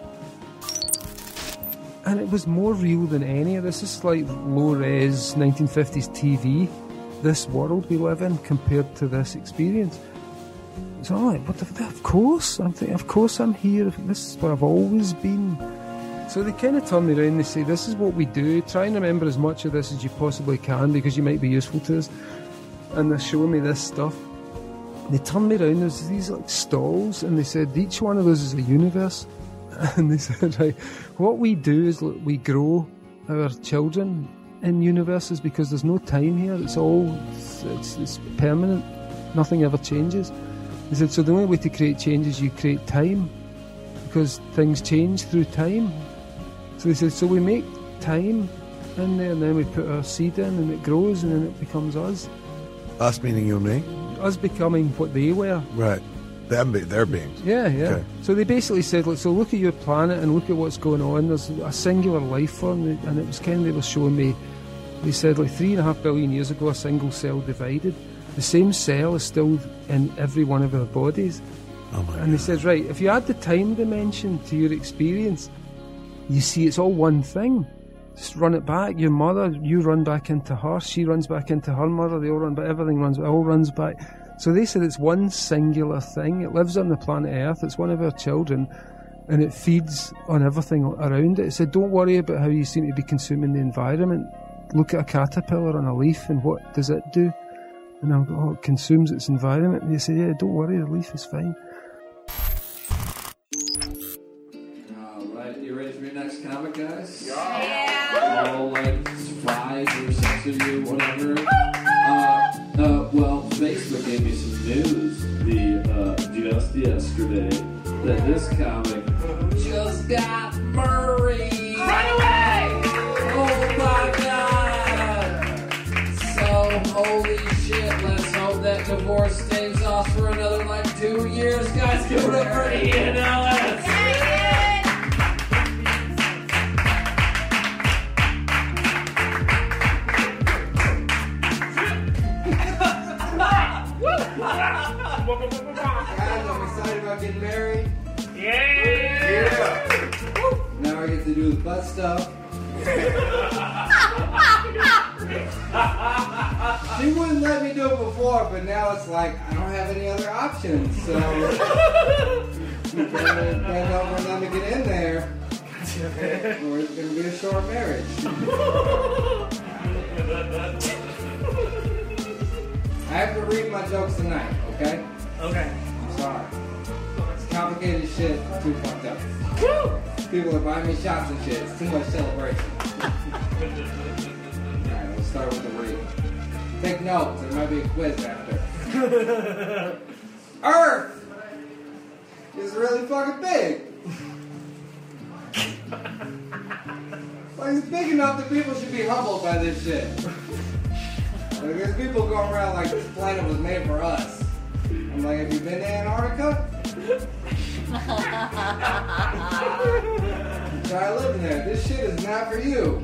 And it was more real than any of this. This is like low-res 1950s TV. This world we live in compared to this experience. So I'm like, but of course, I'm thinking, of course I'm here. This is where I've always been. So they kind of turn me around and they say, this is what we do. Try and remember as much of this as you possibly can because you might be useful to us. And they're showing me this stuff. They turn me around, there's these like stalls, and they said, each one of those is a universe. And they said, right, what we do is we grow our children in universes because there's no time here. It's all, it's permanent. Nothing ever changes. They said, so the only way to create change is you create time because things change through time. So they said, so we make time in there and then we put our seed in and it grows and then it becomes us. Us meaning you and me? Us becoming what they were. Right. Their beings. Yeah. Okay. So they basically said, so look at your planet and look at what's going on. There's a singular life form, and it was kind of, they were showing me, they said like 3.5 billion years ago, a single cell divided. The same cell is still in every one of our bodies. Oh my and they said, right, if you add the time dimension to your experience, you see it's all one thing. Just run it back. Your mother, you run back into her, she runs back into her mother, they all run back, everything all runs back. So they said it's one singular thing. It lives on the planet Earth. It's one of our children, and it feeds on everything around it. It said, don't worry about how you seem to be consuming the environment. Look at a caterpillar on a leaf, and what does it do? And I'll go, oh, it consumes its environment. And they say, yeah, don't worry, the leaf is fine. All right, you ready for your next comic, guys? Yeah! All like 5 or 6 of you, whatever. Well, Facebook gave me some news just yesterday that this comic just got married. Right away! Oh my God! So holy shit! Let's hope that divorce stays off for another like 2 years, guys. Give it up for Ian Ellis. Guys, I'm excited about getting married. Yeah! Now I get to do the butt stuff. She wouldn't let me do it before, but now it's like I don't have any other options. So you better bend over and let me get in there, or it's gonna be a short marriage. I have to read my jokes tonight, okay? Okay. I'm sorry. It's complicated shit, too fucked up. Woo! People are buying me shots and shit. It's too much celebration. Alright, let's start with the read. Take notes, there might be a quiz after. Earth is really fucking big. Like, it's big enough that people should be humbled by this shit. Like, there's people going around like this planet was made for us. I'm like, have you been to Antarctica? Try living there. This shit is not for you.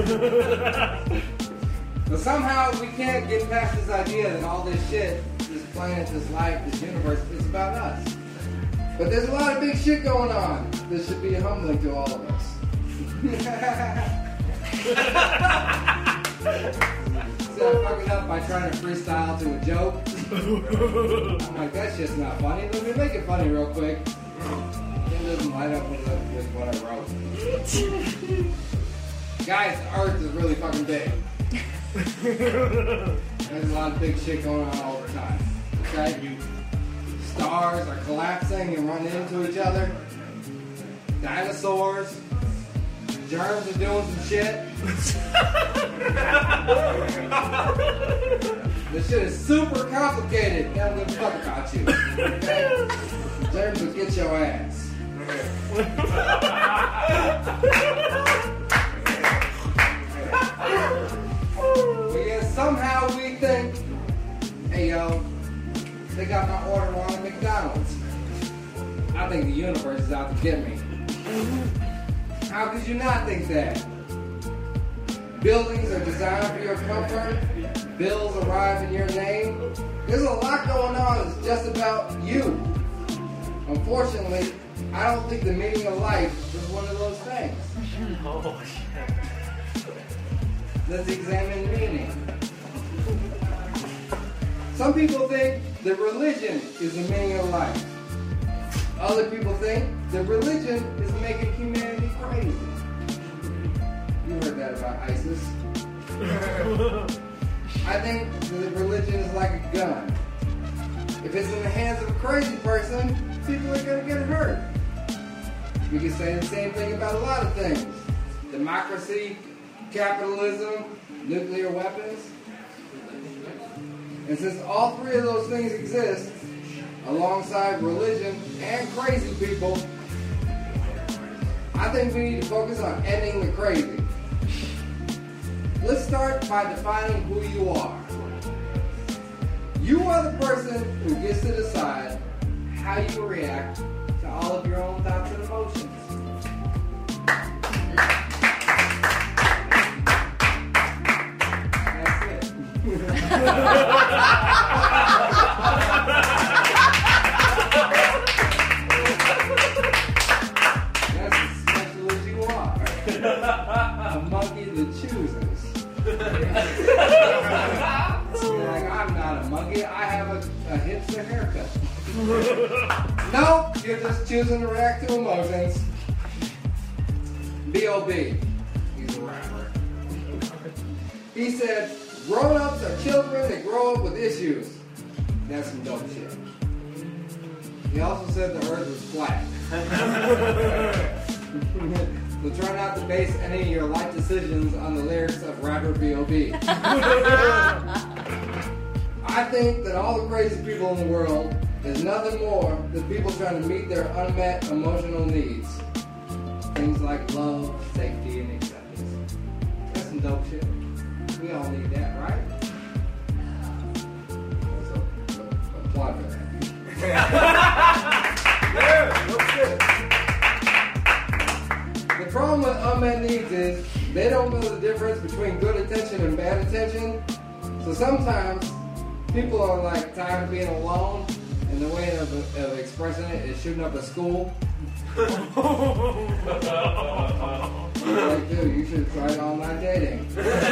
But somehow we can't get past this idea that all this shit, this planet, this life, this universe, is about us. But there's a lot of big shit going on that should be humbling to all of us. So I'm fucking up by trying to freestyle to a joke. I'm like, that shit's not funny. Let me make it funny real quick. It doesn't line up with what I wrote. Guys, the Earth is really fucking big. There's a lot of big shit going on all the time. Okay? Stars are collapsing and running into each other. Dinosaurs. Germs are doing some shit. This shit is super complicated. They don't give a fuck about you. Okay? Germs will get your ass. Because somehow we think, hey yo, they got my order wrong at McDonald's. I think the universe is out to get me. How could you not think that? Buildings are designed for your comfort. Bills arrive in your name. There's a lot going on that's just about you. Unfortunately, I don't think the meaning of life is one of those things. Oh, shit. Let's examine meaning. Some people think that religion is the meaning of life. Other people think that religion is making humanity crazy. You heard that about ISIS. I think that religion is like a gun. If it's in the hands of a crazy person, people are going to get hurt. We can say the same thing about a lot of things. Democracy, capitalism, nuclear weapons. And since all three of those things exist, alongside religion and crazy people, I think we need to focus on ending the crazy. Let's start by defining who you are. You are the person who gets to decide how you react to all of your own thoughts and emotions. That's it. That's as special as you are. A monkey that chooses. Like, I'm not a monkey. I have a hipster haircut. Nope, you're just choosing to react to emotions. B.O.B. He's a rapper. He said, grown-ups are children that grow up with issues. That's some dope shit. He also said the earth was flat. So try not to base any of your life decisions on the lyrics of rapper B.O.B. I think that all the crazy people in the world is nothing more than people trying to meet their unmet emotional needs. Things like love, safety, and acceptance. That's some dope shit. We all need that, right? So, applaud for that. Yeah, no shit. The problem with unmet needs is they don't know the difference between good attention and bad attention. So sometimes people are like tired of being alone, and the way of expressing it is shooting up a school. Like, dude, you should try online dating.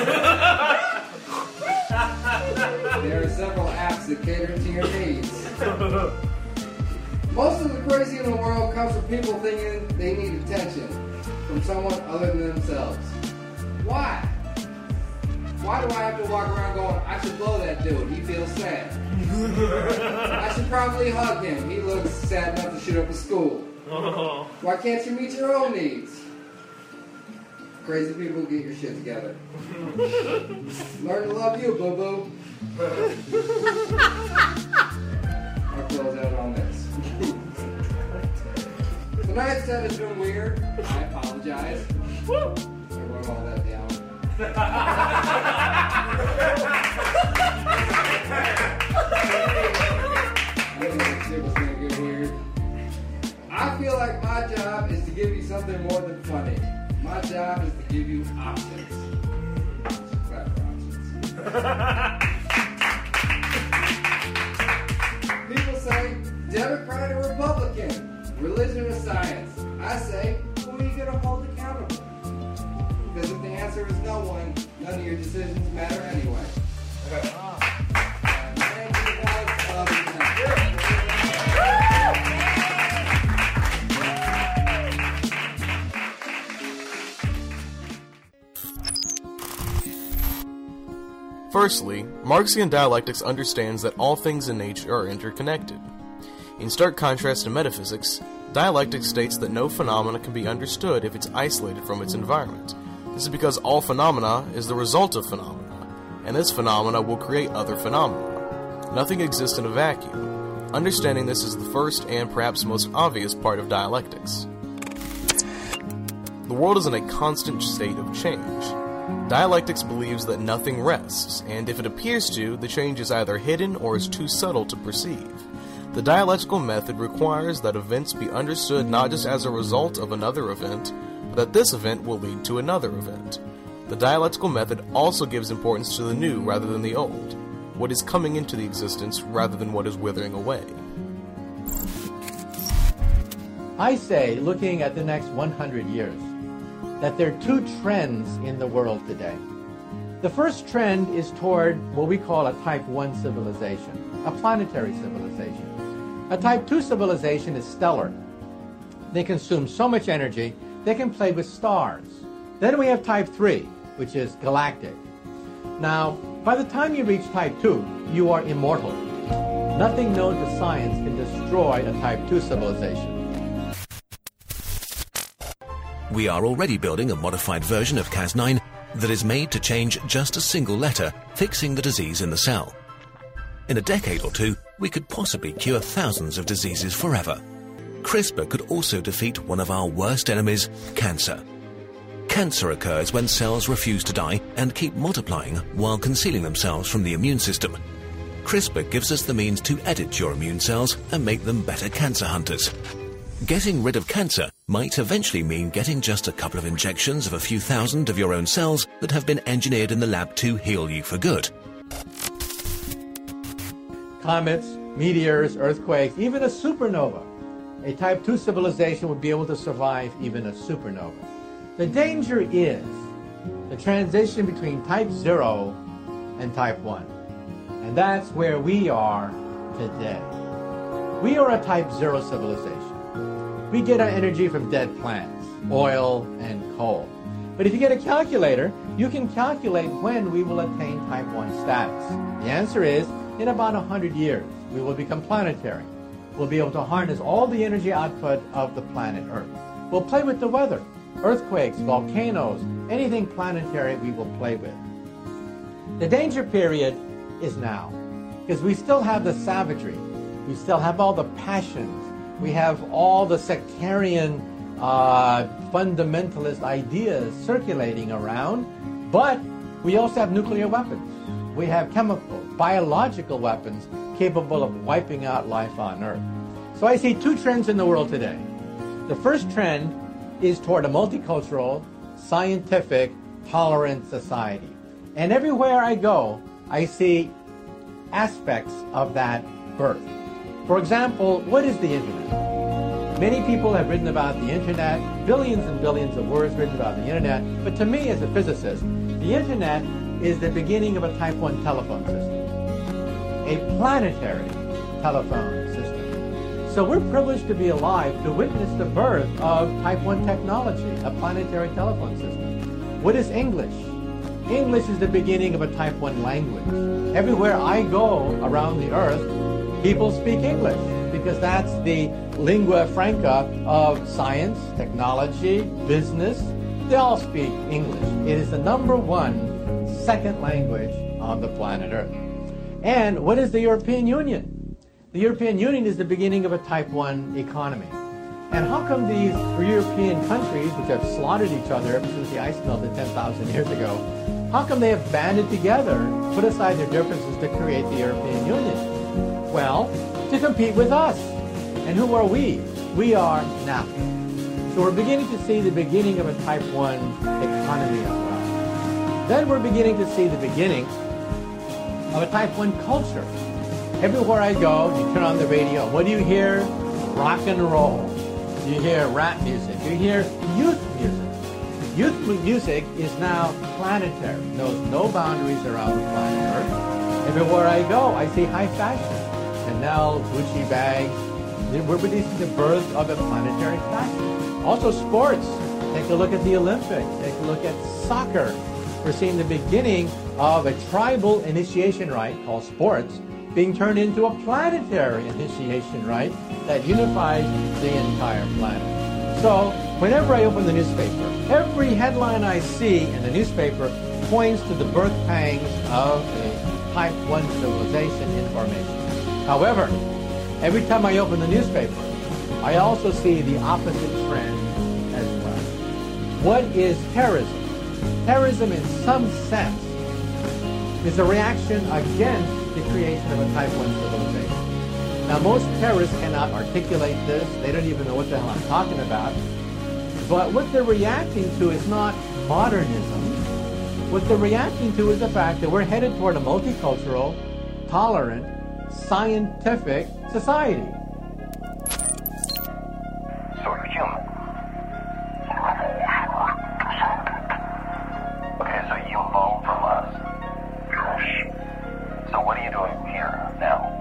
There are several apps that cater to your needs. Most of the crazy in the world comes from people thinking they need attention from someone other than themselves. Why? Why do I have to walk around going, I should blow that dude, he feels sad. I should probably hug him, he looks sad enough to shoot up a school. Why can't you meet your own needs? Crazy people, get your shit together. Learn to love you, boo-boo. I'll close out on this. Tonight's set has been weird. I apologize. Everyone wrote all that down. I feel like my job is to give you something more than funny. My job is to give you options. Clap for options. People say, Democrat or Republican, religion or science. I say, who are you going to hold accountable? Because if the answer is no one, none of your decisions matter anyway. Thank you guys. Firstly, Marxian dialectics understands that all things in nature are interconnected. In stark contrast to metaphysics, dialectics states that no phenomena can be understood if it's isolated from its environment. This is because all phenomena is the result of phenomena, and this phenomena will create other phenomena. Nothing exists in a vacuum. Understanding this is the first and perhaps most obvious part of dialectics. The world is in a constant state of change. Dialectics believes that nothing rests, and if it appears to, the change is either hidden or is too subtle to perceive. The dialectical method requires that events be understood not just as a result of another event, but that this event will lead to another event. The dialectical method also gives importance to the new rather than the old, what is coming into the existence rather than what is withering away. I say, looking at the next 100 years, that there are two trends in the world today. The first trend is toward what we call a Type 1 civilization, a planetary civilization. A Type 2 civilization is stellar. They consume so much energy, they can play with stars. Then we have Type 3, which is galactic. Now, by the time you reach Type 2, you are immortal. Nothing known to science can destroy a Type 2 civilization. We are already building a modified version of Cas9 that is made to change just a single letter, fixing the disease in the cell. In a decade or two, we could possibly cure thousands of diseases forever. CRISPR could also defeat one of our worst enemies, cancer. Cancer occurs when cells refuse to die and keep multiplying while concealing themselves from the immune system. CRISPR gives us the means to edit your immune cells and make them better cancer hunters. Getting rid of cancer might eventually mean getting just a couple of injections of a few thousand of your own cells that have been engineered in the lab to heal you for good. Comets, meteors, earthquakes, even a supernova. A Type 2 civilization would be able to survive even a supernova. The danger is the transition between Type 0 and Type 1. And that's where we are today. We are a Type 0 civilization. We get our energy from dead plants, oil, and coal. But if you get a calculator, you can calculate when we will attain Type 1 status. The answer is, in about 100 years, we will become planetary. We'll be able to harness all the energy output of the planet Earth. We'll play with the weather, earthquakes, volcanoes, anything planetary we will play with. The danger period is now, because we still have the savagery. We still have all the passions. We have all the sectarian, fundamentalist ideas circulating around, but we also have nuclear weapons. We have chemical, biological weapons capable of wiping out life on Earth. So I see two trends in the world today. The first trend is toward a multicultural, scientific, tolerant society. And everywhere I go, I see aspects of that birth. For example, what is the Internet? Many people have written about the Internet, billions and billions of words written about the Internet, but to me as a physicist, the Internet is the beginning of a Type 1 telephone system, a planetary telephone system. So we're privileged to be alive to witness the birth of Type 1 technology, a planetary telephone system. What is English? English is the beginning of a Type 1 language. Everywhere I go around the earth, people speak English because that's the lingua franca of science, technology, business. They all speak English. It is the #1 second language on the planet Earth. And what is the European Union? The European Union is the beginning of a Type 1 economy. And how come these European countries, which have slaughtered each other ever since the ice melted 10,000 years ago, how come they have banded together, put aside their differences to create the European Union? Well, to compete with us. And who are we? We are NAFTA. So we're beginning to see the beginning of a Type 1 economy as well. Then we're beginning to see the beginning of a Type 1 culture. Everywhere I go, you turn on the radio. What do you hear? Rock and roll. You hear rap music. You hear youth music. Youth music is now planetary. Knows no boundaries around the planet Earth. Everywhere I go, I see high fashion. Chanel, Gucci bags. We're releasing the birth of a planetary fashion. Also sports. Take a look at the Olympics. Take a look at soccer. We're seeing the beginning of a tribal initiation rite called sports being turned into a planetary initiation rite that unifies the entire planet. So whenever I open the newspaper, every headline I see in the newspaper points to the birth pangs of a Type 1 civilization in formation. However, every time I open the newspaper, I also see the opposite trend as well. What is terrorism? Terrorism, in some sense, is a reaction against the creation of a Type 1 civilization. Now, most terrorists cannot articulate this. They don't even know what the hell I'm talking about. But what they're reacting to is not modernism. What they're reacting to is the fact that we're headed toward a multicultural, tolerant, scientific society. So you're human. Okay, so you evolved from us. So what are you doing here now?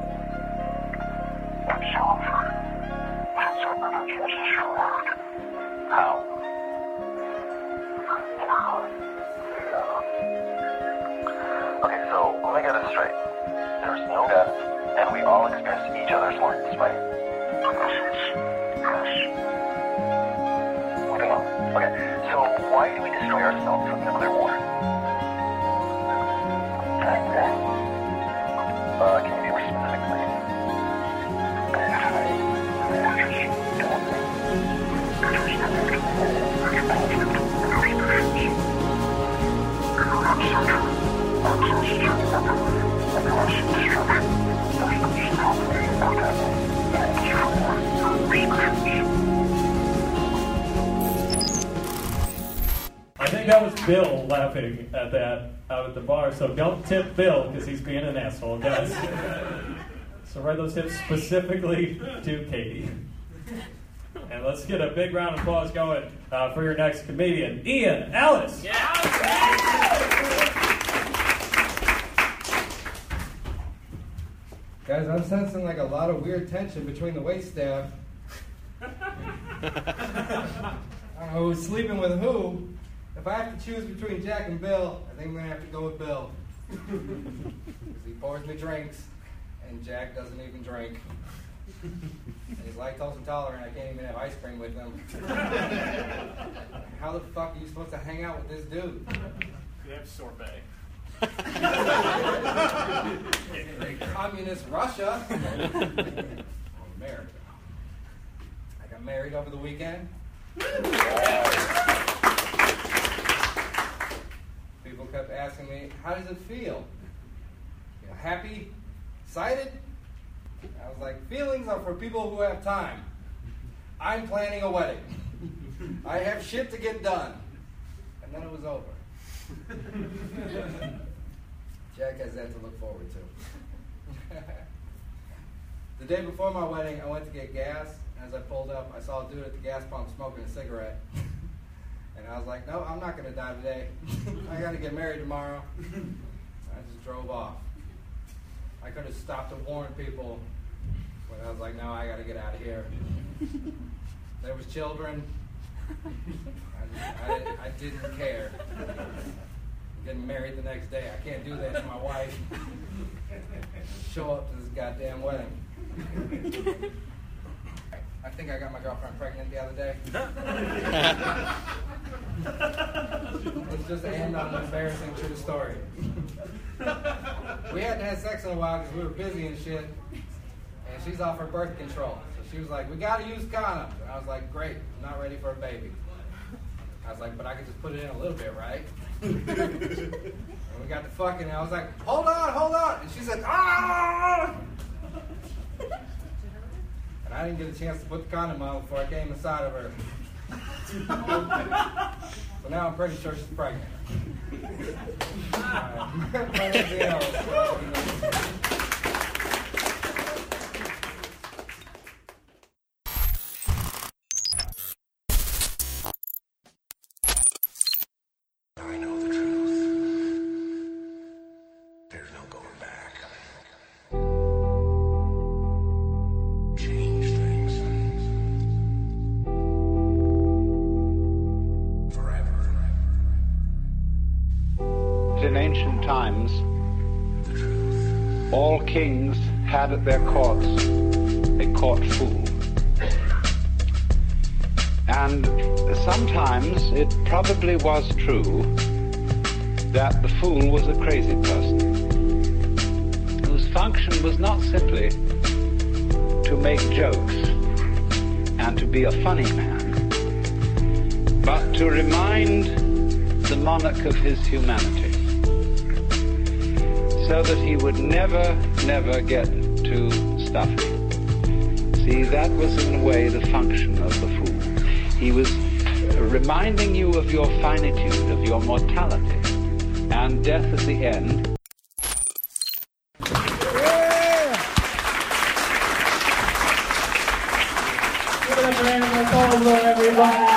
How? Okay, so let me get this straight. There's no death, and we all experience each other's lives, right? Moving on. Okay, so why do we destroy ourselves from nuclear war? Can you be more specific, please? I think that was Bill laughing at that out at the bar, so don't tip Bill because he's being an asshole, guys. So write those tips specifically to Katie. And let's get a big round of applause going for your next comedian, Ian Ellis. Guys, I'm sensing like a lot of weird tension between the waitstaff. I don't know who's sleeping with who. If I have to choose between Jack and Bill, I think I'm going to have to go with Bill. Because he pours me drinks, and Jack doesn't even drink. And he's lactose intolerant, I can't even have ice cream with him. How the fuck are you supposed to hang out with this dude? You have sorbet. Communist Russia. America. I got married over the weekend. People kept asking me, how does it feel? You know, happy? Excited? I was like, feelings are for people who have time. I'm planning a wedding. I have shit to get done. And then it was over. Jack has that to look forward to. The day before my wedding, I went to get gas. And as I pulled up, I saw a dude at the gas pump smoking a cigarette. And I was like, no, I'm not going to die today. I got to get married tomorrow. I just drove off. I could have stopped to warn people, but I was like, no, I got to get out of here. There was children. I didn't care. I'm getting married the next day. I can't do that to my wife. Show up to this goddamn wedding. I think I got my girlfriend pregnant the other day. Let's just end on an embarrassing true story. We hadn't had sex in a while because we were busy and shit. and she's off her birth control. So she was like, we got to use condoms. And I was like, great, I'm not ready for a baby. I was like, but I could just put it in a little bit, right? And we got to fucking, and I was like, hold on. And she said, ah! And I didn't get a chance to put the condom on before I came inside of her. So now I'm pretty sure she's pregnant. I know the truth. There's no going back. Change things. Forever. In ancient times, all kings had at their courts a court fool. And sometimes it probably was true that the fool was a crazy person whose function was not simply to make jokes and to be a funny man, but to remind the monarch of his humanity, so that he would never get too stuffy. See, that was in a way the function of the fool. He was reminding you of your finitude, of your mortality, and death at the end. Give it up for Animal Solo, everybody!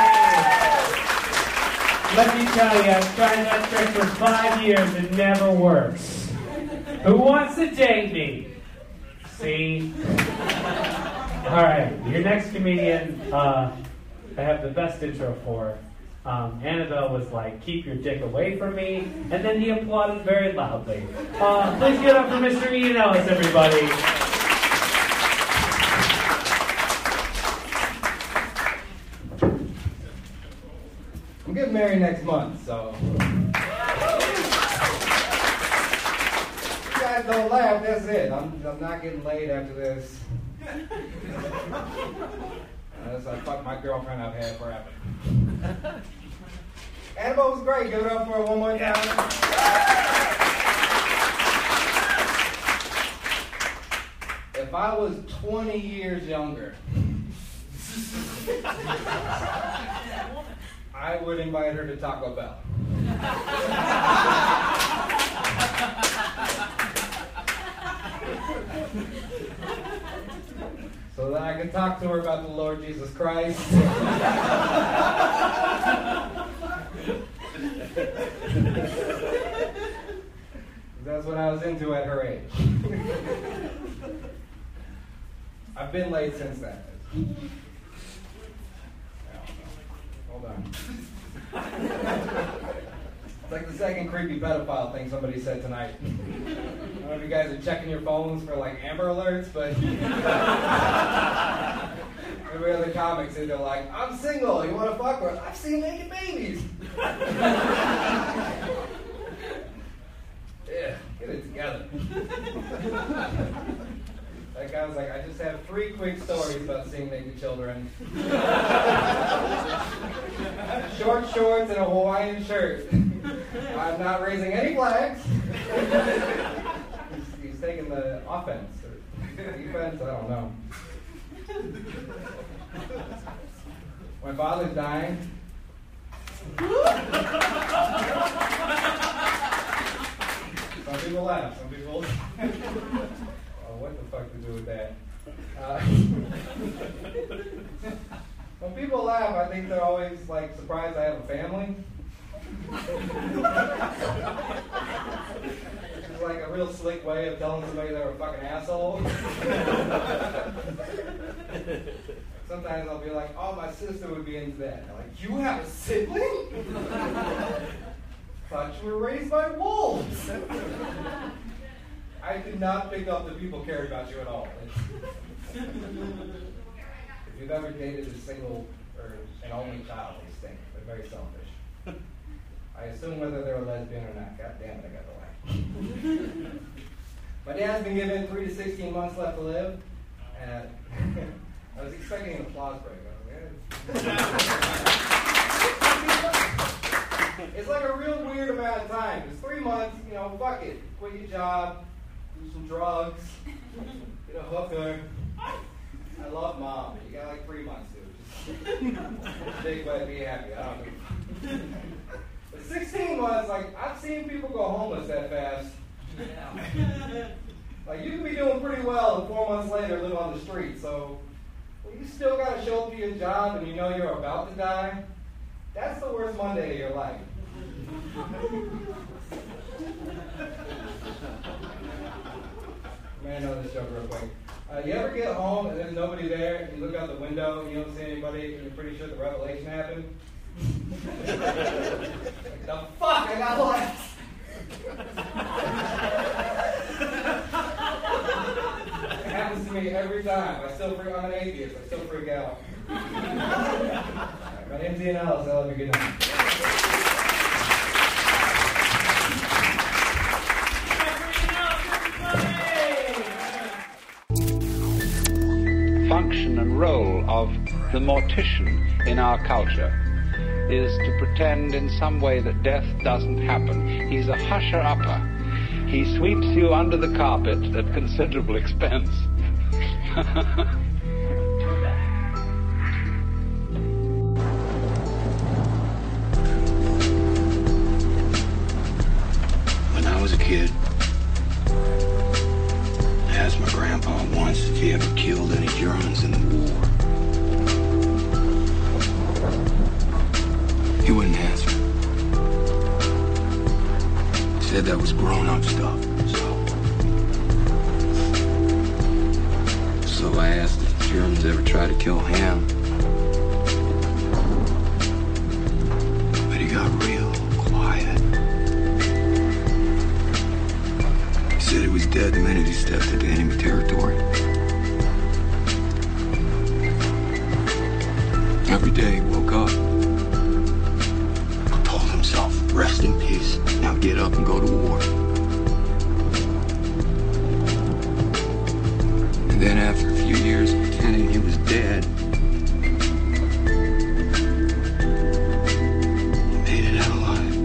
Let me tell you, I've tried that trick for 5 years. It never works. Who wants to date me? See? Alright, your next comedian, I have the best intro for. Annabelle was like, keep your dick away from me, and then he applauded very loudly. Please give it up for Mr. Ian Ellis, everybody. I'm getting married next month, so... You guys don't laugh, that's it. I'm not getting laid after this. Unless I fuck my girlfriend I've had forever. Annabelle was great. Give it up for her one more time. If I was 20 years younger, I would invite her to Taco Bell. So that I can talk to her about the Lord Jesus Christ. That's what I was into at her age. I've been late since then. Hold on. It's like the second creepy pedophile thing somebody said tonight. I don't know if you guys are checking your phones for like Amber Alerts, but every other comic said they're like, I'm single, you want to fuck her? I've seen naked babies. Yeah, get it together. That guy was like, I just have 3 quick stories about seeing naked children. Short shorts and a Hawaiian shirt. I'm not raising any flags. He's taking the offense or defense, I don't know. My father's dying. Some people laugh, some people... Oh, what the fuck to do with that? When people laugh, I think they're always like surprised I have a family. It's like a real slick way of telling somebody they're a fucking asshole. Sometimes I'll be like, oh, my sister would be into that. They're like, you have a sibling? Thought you were raised by wolves. I did not pick up that people cared about you at all. If you've ever dated a single or an only child, they stink. They're very selfish. I assume whether they're a lesbian or not. God damn it, I got to laugh. My dad's been given 3 to 16 months left to live. And I was expecting an applause break. It's like a real weird amount of time. It's 3 months, fuck it. Quit your job, do some drugs, get a hooker. I love mom. You got like 3 months, dude. Just big way to be happy. I don't know. But 16 months, like, I've seen people go homeless that fast. Like, you can be doing pretty well and 4 months later live on the street. So, when you still got to show up to your job and you know you're about to die, that's the worst Monday of your life. Man, I know this joke real quick. You ever get home and there's nobody there, and you look out the window and you don't see anybody, and you're pretty sure the revelation happened? Like, the fuck, I got lost! It happens to me every time. I'm an atheist. I still freak out. Right, my name's Ian Ellis. I love you. Good night. Function and role of the mortician in our culture is to pretend in some way that death doesn't happen. He's a husher-upper. He sweeps you under the carpet at considerable expense. When I was a kid, I asked my grandpa once if he ever killed any Germans in the war. He wouldn't answer. He said that was grown-up stuff, So I asked if the Germans ever tried to kill him. But he got real quiet. He said he was dead the minute he stepped into enemy territory. Every day he woke up, told himself, rest in peace, now get up and go to war. And then after a few years pretending he was dead, he made it out alive.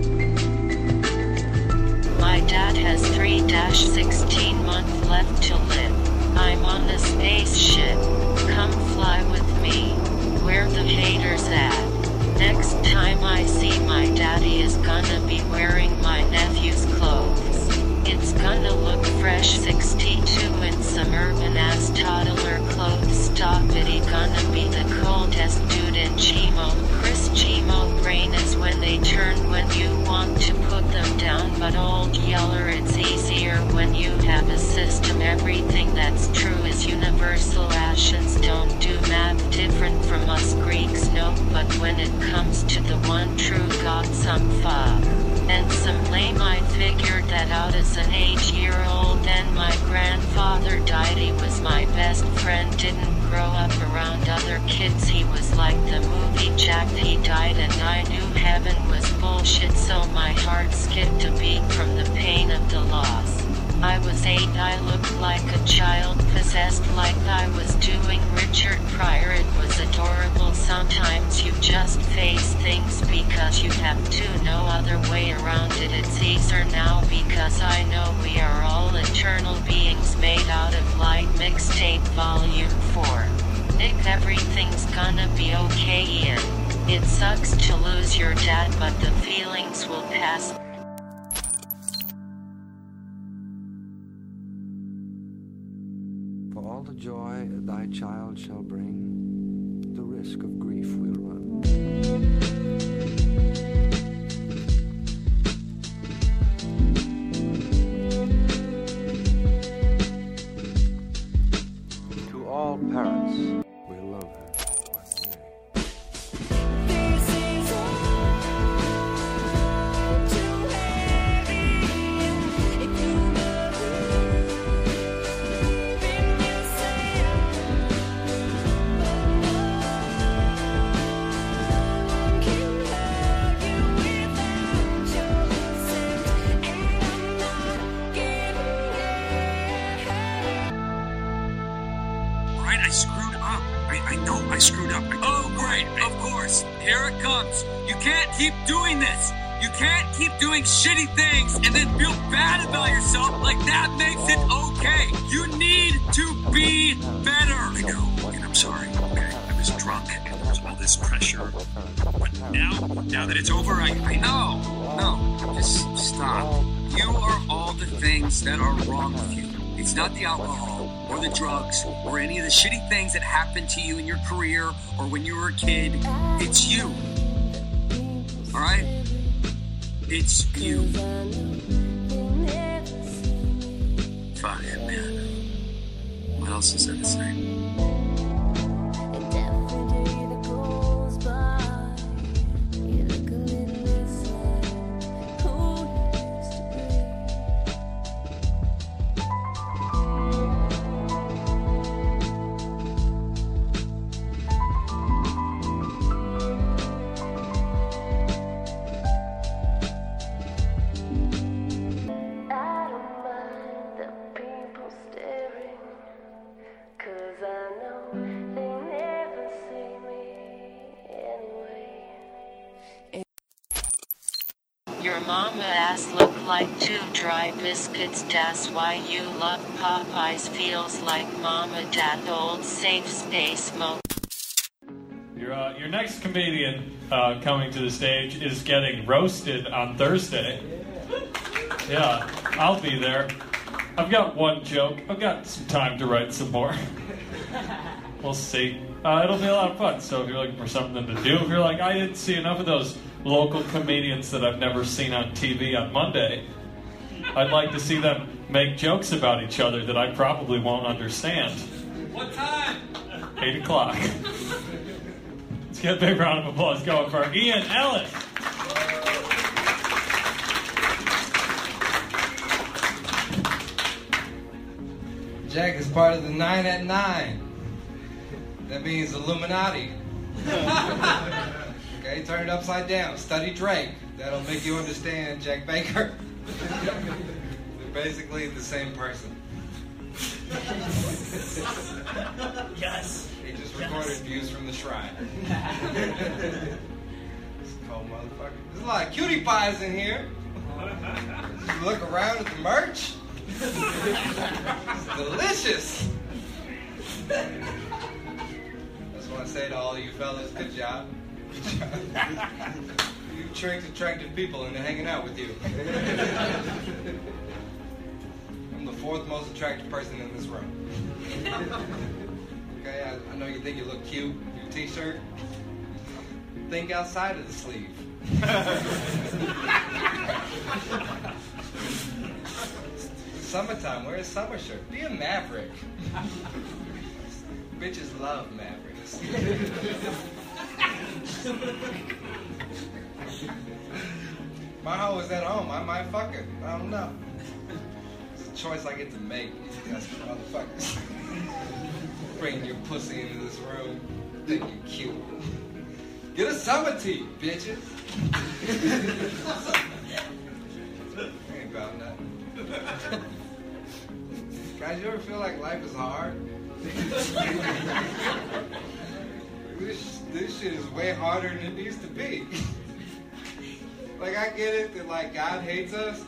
My dad has 3-16 months left to live. I'm on the spaceship. Come fly with me. Where the haters at? Next time I see my daddy is gonna be wearing my nephew's clothes. It's gonna look fresh 62 in some urban-ass toddler clothes. Stop it, he gonna be the coldest dude in Chemo. Chris Chemo brain is when they turn when you want to put them down. But old Yeller, it's easier when you have a system. Everything that's true is universal. Asians don't do math different from us Greeks, no. But when it comes to the one true God, some fuck and some lame, I figured that out as an 8-year-old. Then my grandfather died. He was my best friend, didn't grow up around other kids. He was like the movie Jack. He died and I knew heaven was bullshit, so my heart skipped a beat from the pain of the loss. I was 8, I looked like a child possessed, like I was doing Richard Pryor. It was adorable. Sometimes you just face things because you have to, no other way around it. It's easier now because I know we are all eternal beings made out of light. Mixtape Volume 4. Nick, everything's gonna be okay, Ian. It sucks to lose your dad, but the feelings will pass. For all the joy thy child shall bring, the risk of grief we'll run. To all parents, we love her. Keep right? I screwed up. I know I screwed up. Oh, great. Of course. Here it comes. You can't keep doing this. You can't keep doing shitty things and then feel bad about yourself like that makes it okay. You need to be better. I know, and I'm sorry, okay? I was drunk and there was all this pressure. But now that it's over, I know. No, just stop. You are all the things that are wrong with you. It's not the alcohol or the drugs or any of the shitty things that happened to you in your career or when you were a kid. It's you. All right? It's you. Fuck it, man. What else is there to say? Your mama ass look like 2 dry biscuits. That's why you love Popeyes. Feels like mama dad old safe space mo. Your next comedian coming to the stage is getting roasted on Thursday. Yeah, I'll be there. I've got one joke. I've got some time to write some more. We'll see. It'll be a lot of fun. So if you're looking for something to do, if you're like, I didn't see enough of those local comedians that I've never seen on TV on Monday, I'd like to see them make jokes about each other that I probably won't understand. What time? 8 o'clock. Let's get a big round of applause going for Ian Ellis. Jack is part of the 9 at 9. That means Illuminati. Okay, turn it upside down. Study Drake. That'll make you understand Jack Baker. They're basically the same person. Yes. He just recorded views from the shrine. It's a cold motherfucker. There's a lot of cutie pies in here. You look around at the merch. It's delicious. I just want to say to all you fellas, good job. You tricked attractive people into hanging out with you. I'm the 4th most attractive person in this room. Okay, I know you think you look cute, your t-shirt. Think outside of the sleeve. Summertime, wear a summer shirt. Be a maverick. Bitches love mavericks. My hoe is at home. I might fuck her. I don't know. It's a choice I get to make. That's motherfuckers. Bringing your pussy into this room. Think you're cute. Get a summer tea, bitches. Ain't about nothing. Guys, you ever feel like life is hard? This shit is way harder than it needs to be. Like, I get it that, like, God hates us.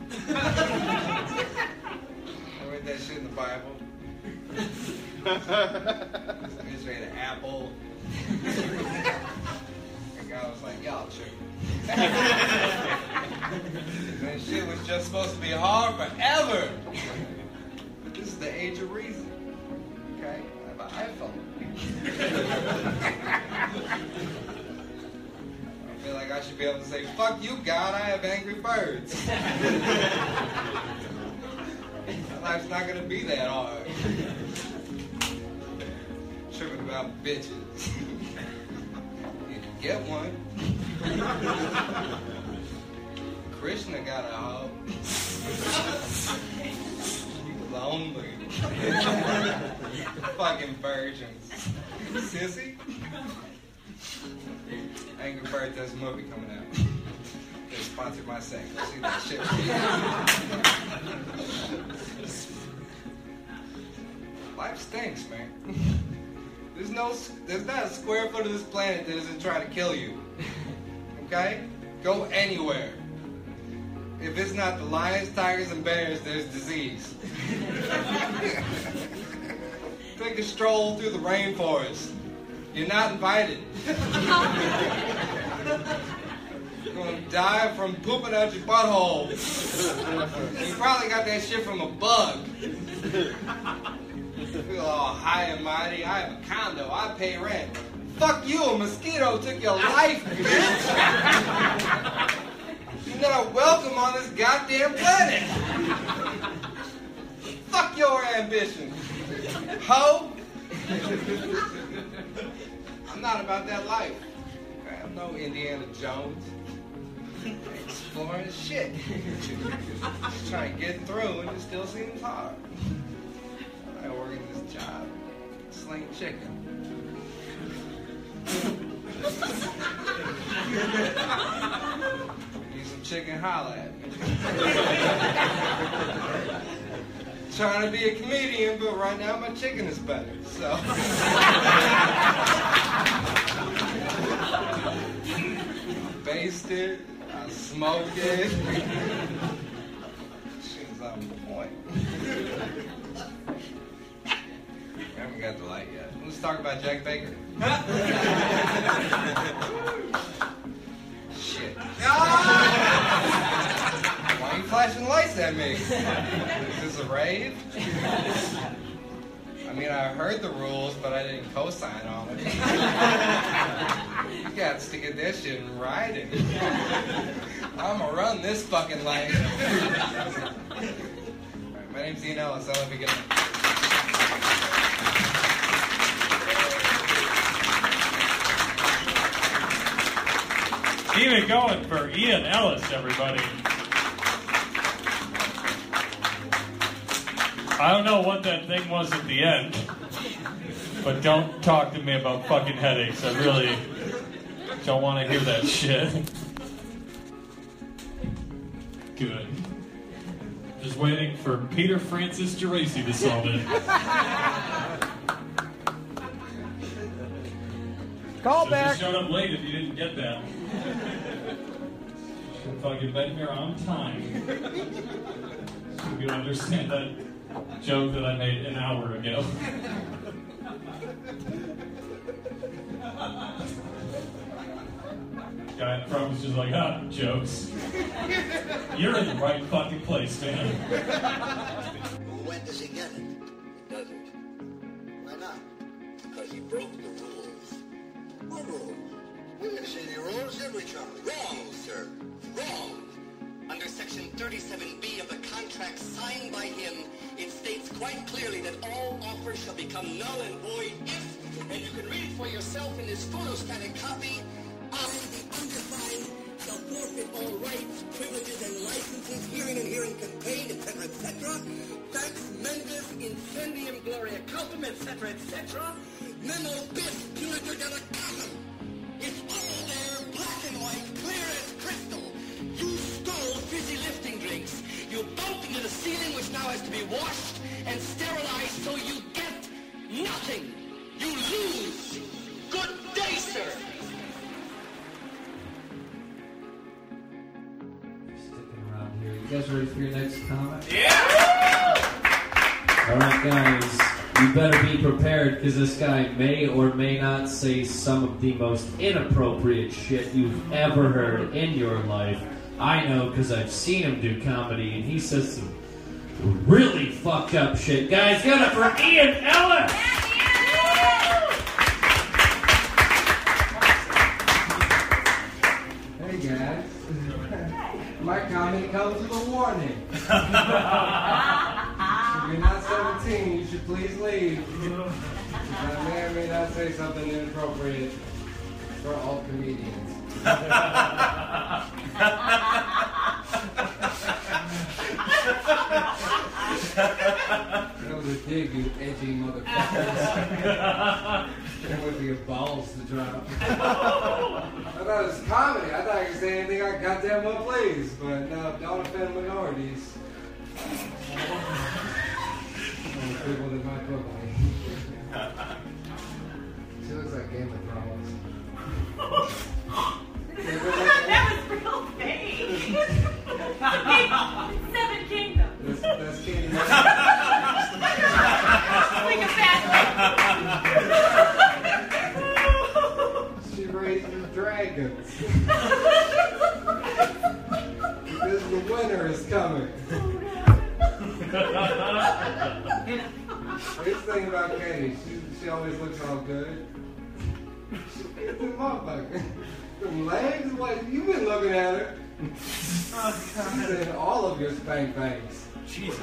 I read that shit in the Bible. It's made an apple. And God was like, y'all tripping. That shit was just supposed to be hard forever. But this is the age of reason. Okay? I have an iPhone. I feel like I should be able to say, fuck you, God, I have Angry Birds. My life's not gonna be that hard. Tripping about bitches. You can get one. Krishna got a hoe. Lonely. Fucking virgins. Sissy? Angry Birds, there's a movie coming out. They sponsored my sex. Go see that shit. Life stinks, man. There's not a square foot of this planet that isn't trying to kill you. Okay? Go anywhere. If it's not the lions, tigers, and bears, there's disease. Take a stroll through the rainforest. You're not invited. You're gonna die from pooping out your butthole. You probably got that shit from a bug. You feel all high and mighty. I have a condo. I pay rent. Fuck you, a mosquito took your life, bitch. You're not welcome on this goddamn planet. Fuck your ambition. Ho! I'm not about that life. I'm no Indiana Jones. Exploring shit. Just trying to get through and it still seems hard. I work in this job. Sling chicken. Need some chicken, holla at me. Trying to be a comedian, but right now my chicken is better, so. Baste it, I smoke it. Shit's on point. I haven't got the light yet. Let's talk about Jack Baker. Shit. Why are you flashing lights at me? Is this a rave? I mean, I heard the rules, but I didn't co-sign on it. You got to get that shit in writing. I'm gonna run this fucking life. Right, my name's Ian Ellis. I'll begin. Keep it going for Ian Ellis, everybody. I don't know what that thing was at the end, but don't talk to me about fucking headaches. I really don't want to hear that shit. Good. Just waiting for Peter Francis Geraci to solve it. Call back. Just showed up late if you didn't get that. Should have fucking been here on time. So you understand that joke that I made an hour ago. Guy in front was just like, jokes. You're in the right fucking place, man. When does he get it? He doesn't. Why not? Because he broke the rules. What rules? We didn't see any rules, did we, Charlie? Wrong, sir. Wrong. Under Section 37B of the contract signed by him, it states quite clearly that all offers shall become null and void if, and you can read it for yourself in this photostatic copy, I, the undersigned, shall forfeit all rights, privileges, and licenses herein and herein contained, etc., etc. Thanks, Mendes, Incendium, Gloria Cultum, etc., etc. Memo bis punitor delicatum. It's all there, black and white, clear as crystal. You stole fizzy lifting drinks. You bumped into the ceiling, which now has to be washed and sterilized, so you get nothing. You lose. Good day, sir. Sticking around here. You guys ready for your next comment? Yeah! Alright, guys. You better be prepared, because this guy may or may not say some of the most inappropriate shit you've ever heard in your life. I know, because I've seen him do comedy, and he says some really fucked up shit. Guys, get it for Ian Ellis! Hey guys. My comment comes with a warning. If you're not 17, you should please leave. I may or may not say something inappropriate for all comedians. That was a dig, you edgy motherfuckers. That would be your balls to drop. I thought it was comedy. I thought I could say anything I goddamn well please, but no, don't offend minorities. People in my book. She looks like Game of Thrones. That was real fake. Seven Kingdoms. That's Katie. Like a fat She raises dragons. Because the winter is coming. Here's the thing about Katie. She always looks all good. She gets them motherfucker. Them legs? What? You've been looking at her. She's in all of your spank bangs. Jesus.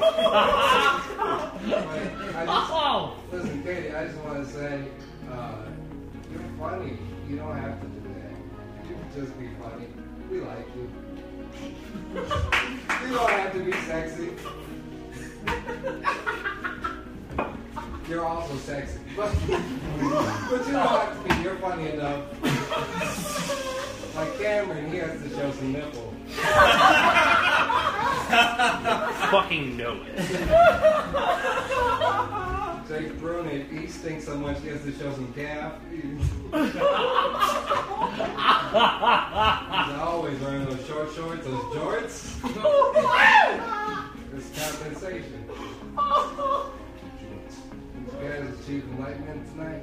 Listen, Katie, I just want to say, you're funny. You don't have to do that. You can just be funny. We like you. You don't have to be sexy. You're also sexy. But you don't have to be. You're funny enough. Like Cameron, he has to show some nipple. Fucking know it. Jake Bruni, he stinks so much he has to show some calf. He's always wearing those short shorts, those jorts. It's compensation. These guys achieved enlightenment tonight.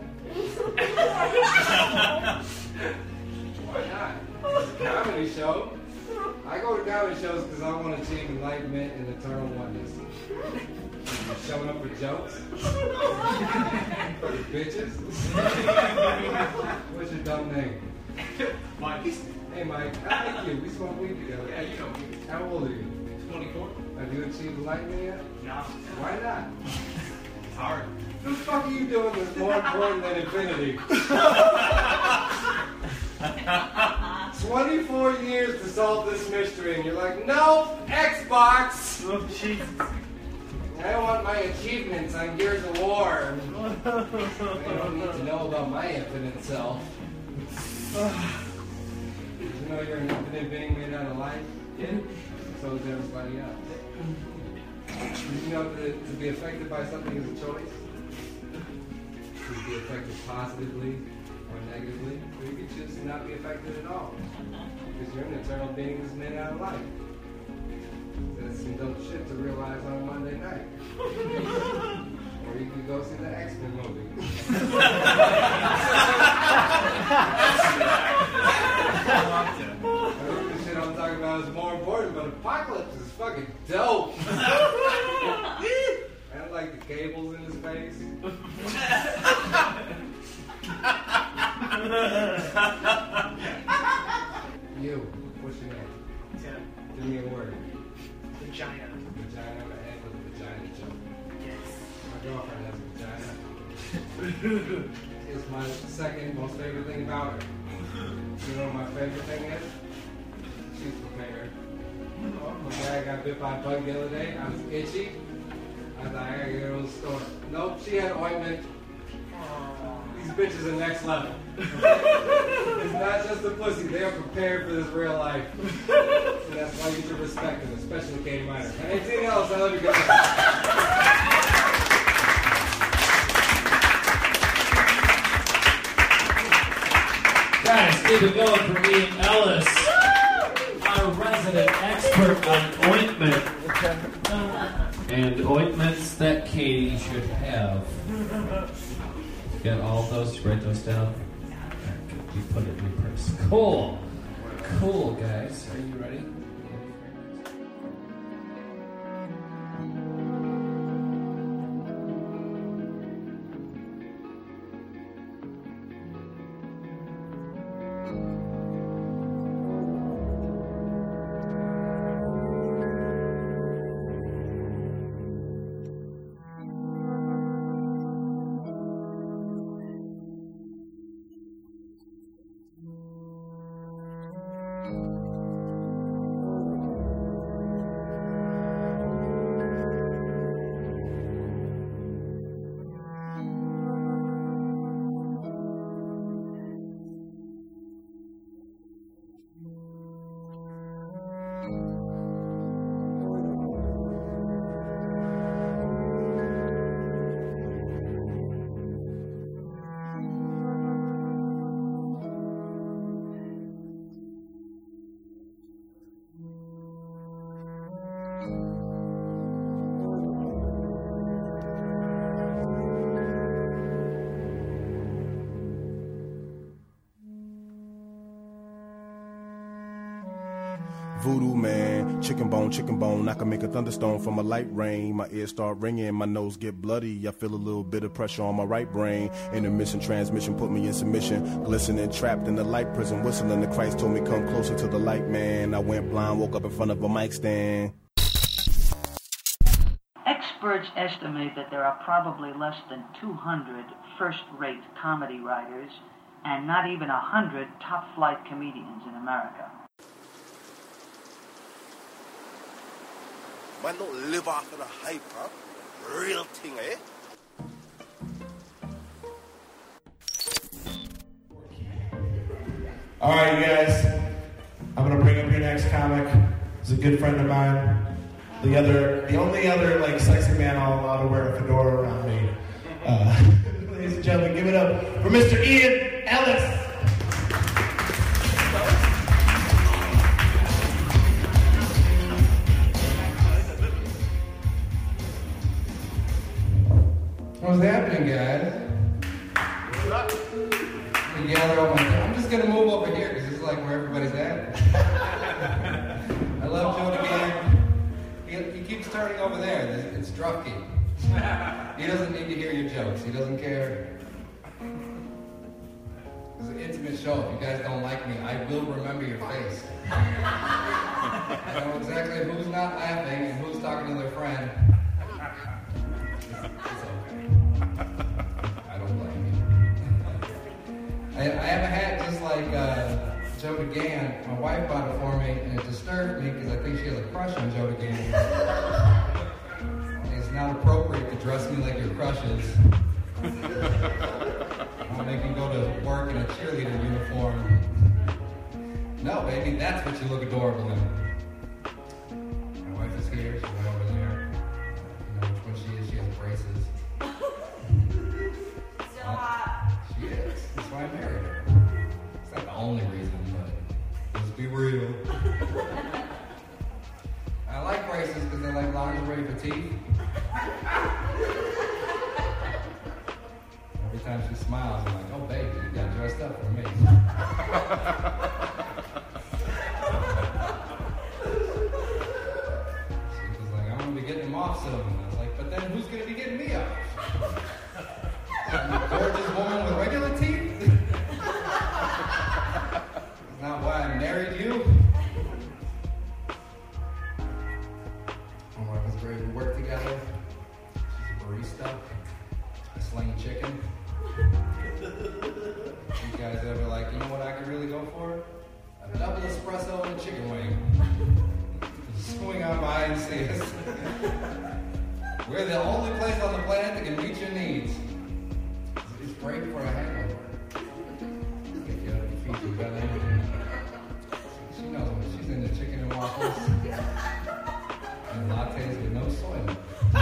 Why not? It's a comedy show. I go to comedy shows because I want to achieve enlightenment and eternal oneness. Showing up for jokes? For the bitches? What's your dumb name? Mike. Hey Mike, I like you. We smoke weed together. Yeah, you know me. How old are you? 24. Have you achieved enlightenment yet? No. Why not? It's hard. What the fuck are you doing that's more important than infinity? 24 years to solve this mystery, and you're like, no, Xbox! Oh, Jesus. I don't want my achievements on Gears of War. They don't need to know about my infinite self. Did you know you're an infinite being made out of light? Yeah. So is everybody else. Did you know that to be affected by something is a choice? To be affected positively or negatively, or you could choose to not be affected at all. Because you're an eternal being that's made out of light. That's some dope shit to realize on a Monday night. Or you could go see the X-Men movie. The shit I'm talking about is more important, but Apocalypse is fucking dope. I like the cables in his face. You, what's your name? Tim. Give me a word. Vagina. Vagina, the head with a vagina joke. Yes. My girlfriend has a vagina. It's my second most favorite thing about her. You know what my favorite thing is? She's prepared. Okay, I got bit by a bug the other day. I was itchy. I thought I gotta go to the store. Nope, she had ointment. These bitches are next level. It's not just the pussy. They are prepared for this real life. And that's why you should respect them, especially Katie Miner. Anything else, I love you guys. Guys, keep it going for Ian Ellis, our resident expert on ointment. And ointments that Katie should have. Get all those, write those down. You put it in your purse. Cool. Cool, guys. Are you ready? Voodoo man, chicken bone, I can make a thunderstorm from a light rain. My ears start ringing, my nose get bloody. I feel a little bit of pressure on my right brain. Intermission transmission put me in submission. Glistening, trapped in the light prison, whistling. The Christ told me come closer to the light, man. I went blind, woke up in front of a mic stand. Experts estimate that there are probably less than 200 first-rate comedy writers and not even 100 top-flight comedians in America. Man don't live off of the hype, huh? Real thing, eh? All right, you guys. I'm gonna bring up your next comic. He's a good friend of mine. The only other like sexy man I'll allow to wear a fedora around me. Ladies and gentlemen, give it up for Mr. Ian Ellis. What's happening, guys? I'm just gonna move over here because this is like where everybody's at. I love Joe DeGan. He keeps turning over there. It's Drufkey. He doesn't need to hear your jokes. He doesn't care. It's an intimate show. If you guys don't like me, I will remember your face. I know exactly who's not laughing and who's talking to their friend. It's okay. I don't blame you. I have a hat just like Joe DeGan. My wife bought it for me, and it disturbed me because I think she has a crush on Joe DeGan. It's not appropriate to dress me like your crushes. I'll make you go to work in a cheerleader uniform. No, baby, that's what you look adorable in. My wife is here. She went over there. You know which one she is. She has braces. Still hot. She is. That's why I married her. It's not the only reason, but let's be real. I like braces because they're like lingerie for teeth. Every time she smiles, I'm like, oh baby, you got dressed up for me. She was like, I'm gonna be getting them off soon. And I was like, but then who's gonna be getting me off? I'm a gorgeous woman with regular teeth? It's not why I married you. My wife is great. We work together. She's a barista. I sling chicken. You guys ever like, you know what I could really go for? A double espresso and a chicken wing. Swing on by and see us. We're the only place on the planet that can meet your needs. It's great for a hangover. Get you up and feed your belly. She knows when she's into chicken and waffles. And lattes with no soy milk. I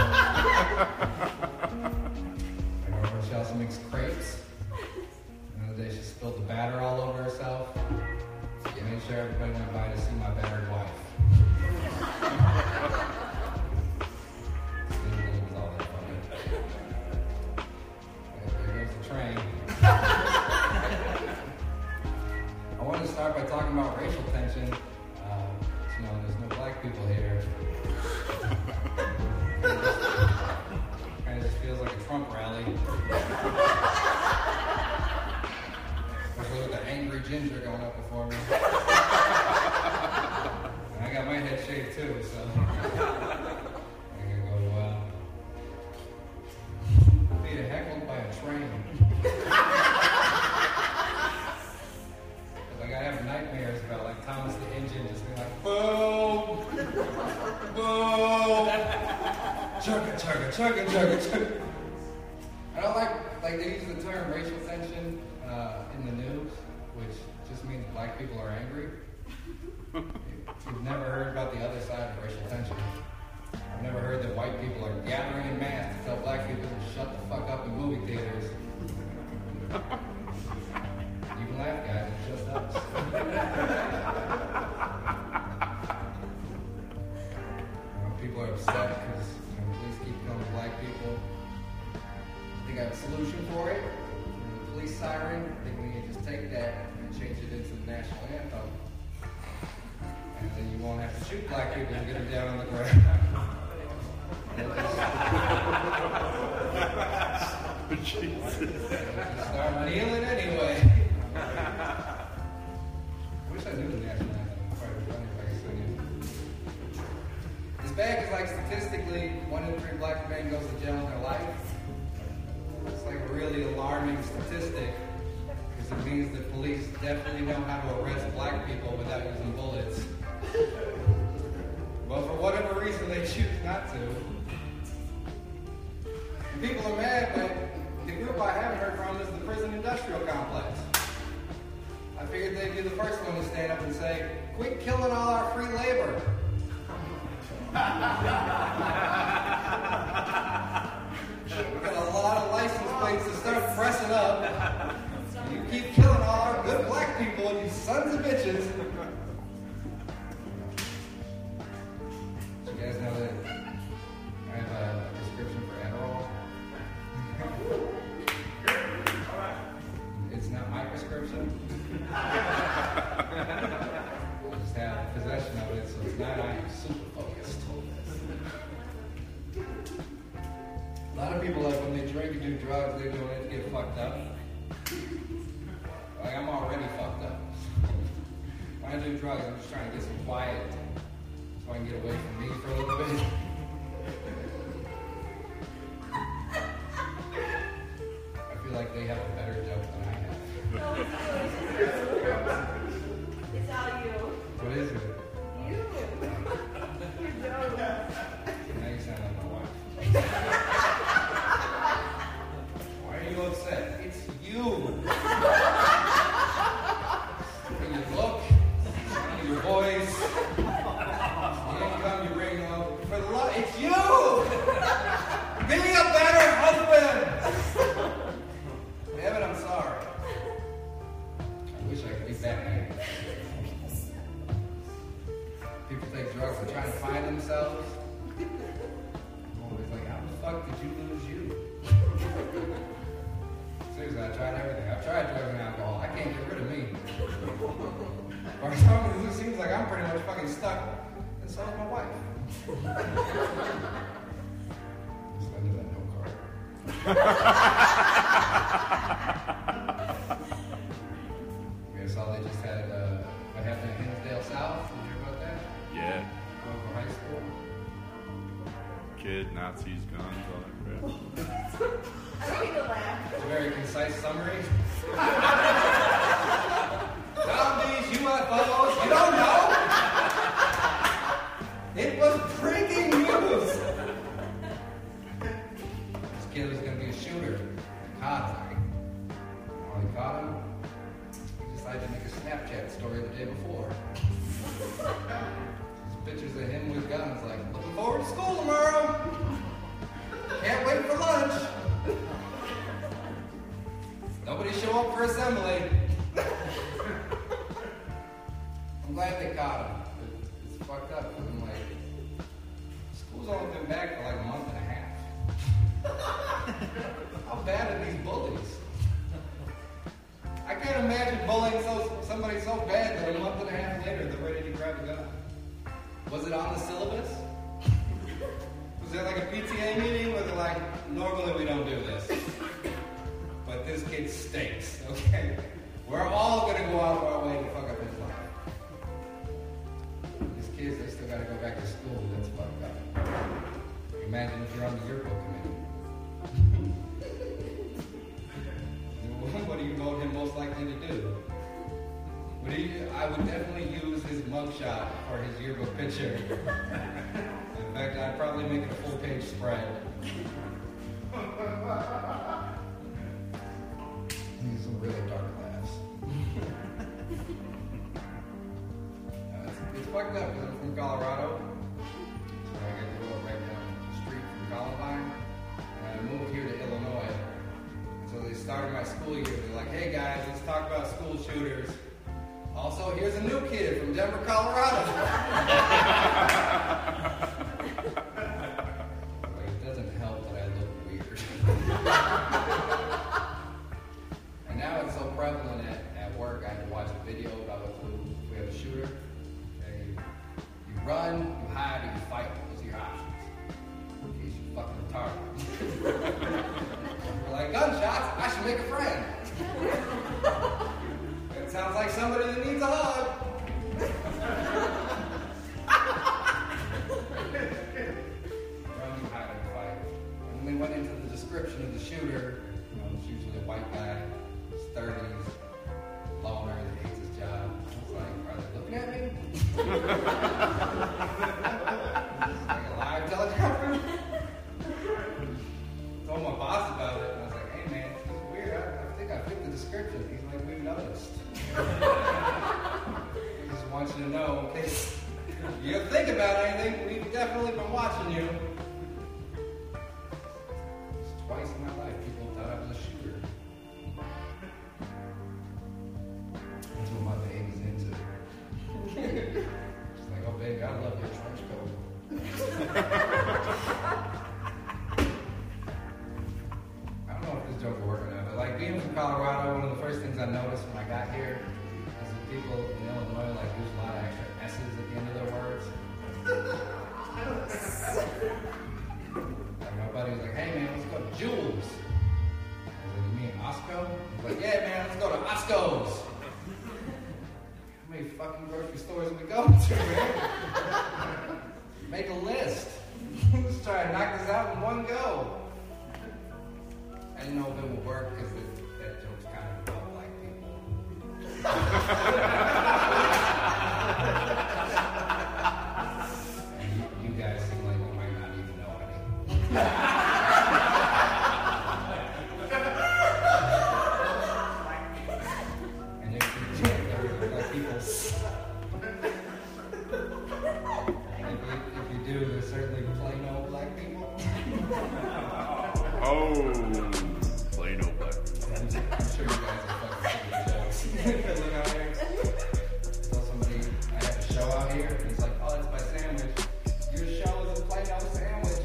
go over, she also makes crepes. The day she spilled the batter all over herself. She made sure everybody went by to see my battered wife. It was all that funny. There goes the train. I wanted to start by talking about racial tension. You know, there's no black people here. Kind of just feels like a Trump rally. With the angry ginger going up before me. And I got my head shaved too, so I'm gonna go be heckled by a train. Like I have nightmares about like Thomas the Engine just being like, boom, boom, chugga, chugga, chugga, chugga, chugga. I don't like they use the term racial tension in the news, which just means black people are angry. You've never heard about the other side of racial tension. I've never heard that white people are gathering in mass to tell black people to shut the fuck up in movie theaters. You can laugh, guys, it's just us. People are upset because police keep killing black people. I think I have a solution for it. The police siren, I think we can just take that and change it into the national anthem. And then you won't have to shoot black people and get them down on the ground. Start kneeling anyway. Wish I knew the national anthem. Probably funny if I could sing it. It's bad because, like, statistically, 1 in 3 black men goes to jail in their life. It's like a really alarming statistic because it means that police definitely know how to arrest black people without using bullets. But for whatever reason, they choose not to. People are mad, but the group I haven't heard from is the prison industrial complex. I figured they'd be the first one to stand up and say, quit killing all our free labor. We've got a lot of license plates to start pressing up. You keep killing all our good black people, you sons of bitches. You guys know that I have a prescription for Adderall? It's not my prescription. I just have possession of it, so it's not. I am super focused. A lot of people, like, when they drink and do drugs, they don't have to get fucked up. Like, I'm already fucked up. When I do drugs, I'm just trying to get some quiet so I can get away from me for a little bit. I feel like they have a better joke than I have. It's all you. What is it? You. Your joke. Now you sound like my wife. Why are you upset? It's you. Your look, your voice, the income you bring home. For the love, it's you! Be a better husband! Damn it, I'm sorry. I wish I could be Batman. People take drugs and try to find themselves. I'm always like, how the fuck did you lose you? Seriously, I tried everything. I've tried drugs and alcohol. I can't get rid of me. For some reason, it seems like I'm pretty much fucking stuck. And so is my wife. Just under that note card. Okay, so they just had what happened in Hinsdale South. Did you hear about that? Yeah. Going for high school. Kid, Nazis, guns, all that crap. I don't need to laugh. It's a very concise summary. Zombies, UFOs, you don't know? It was breaking news. This kid was going to be a shooter. Caught him. When he caught him, he decided to make a Snapchat story the day before. There's pictures of him with guns, like, looking forward to school tomorrow. Can't wait for lunch. Nobody show up for assembly. I'm glad they caught him. It's fucked up because I'm like, school's only been back for like a month and a half. How bad are these bullies? I can't imagine bullying somebody so bad that a month and a half later they're ready to grab a gun. Was it on the syllabus? Was there like a PTA meeting where they're like, normally we don't do this, but this kid stinks, okay? We're all gonna go out of our way to fuck up his life. These kids, they still gotta go back to school. That's fucked up. Imagine if you're on the yearbook committee. What do you vote him most likely to do? I would definitely use his mugshot for his yearbook picture. In fact, I'd probably make it a full-page spread. These some really dark laughs. It's fucked up because I'm from Colorado. So I get to go right down the street from Columbine. And I moved here to Illinois. So they started my school year. They're like, hey guys, let's talk about school shooters. Also, here's a new kid from Denver, Colorado. Like, it doesn't help that I look weird. And now it's so prevalent at work, I have to watch a video about if we have a shooter. Okay, like, gunshots? I should make a friend. It sounds like somebody that needs a hug. And we went into the description of the shooter. It's usually a white guy, his 30s, loner that hates his job. I was like, are they looking at me? Like a live teleconference? Told my boss about it, and I was like, hey man, this is weird. I think I fit the description. He's like, we've noticed. Just want you to know, in case you think about anything, we've definitely been watching you. Twice in my life, people thought I was a shooter. That's what my baby's into. She's like, oh baby, I love your trench coat. I don't know if this joke will work or not, but like being from Colorado, one of the first things I noticed when I got here is that people in Illinois like use a lot of extra S's at the end of their words. Like my buddy was like, hey man, let's go to Jules. I was like, you mean Osco? He's like, yeah man, let's go to Osco's. How many fucking grocery stores are we going to, man? Make a list. Let's try to knock this out in one go. I didn't know if it would work because that joke's kind of about black people. You guys seem like you might not even know any. And if you do, there's certainly plain old black people. Oh, plain old black people. I'm sure you guys are fucking sick of jokes. Out here. Tell somebody I have a show out here, and he's like, oh, that's my sandwich. Your show is a plain old sandwich.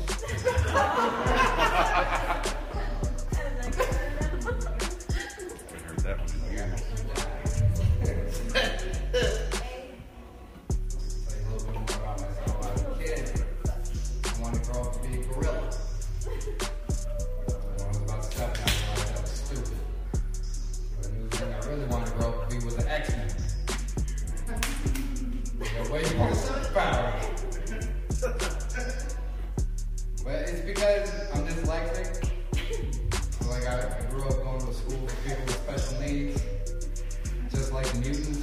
I heard that one in here. Say a little bit more about myself. When I was a kid, I wanted to grow up to be a gorilla. When I was about 7, I realized that was stupid. So the new thing I really wanted to grow up to be was an X-Men. They're way more superpower. But it's because I'm dyslexic. So like I grew up going to school for people with special needs, just like the mutants.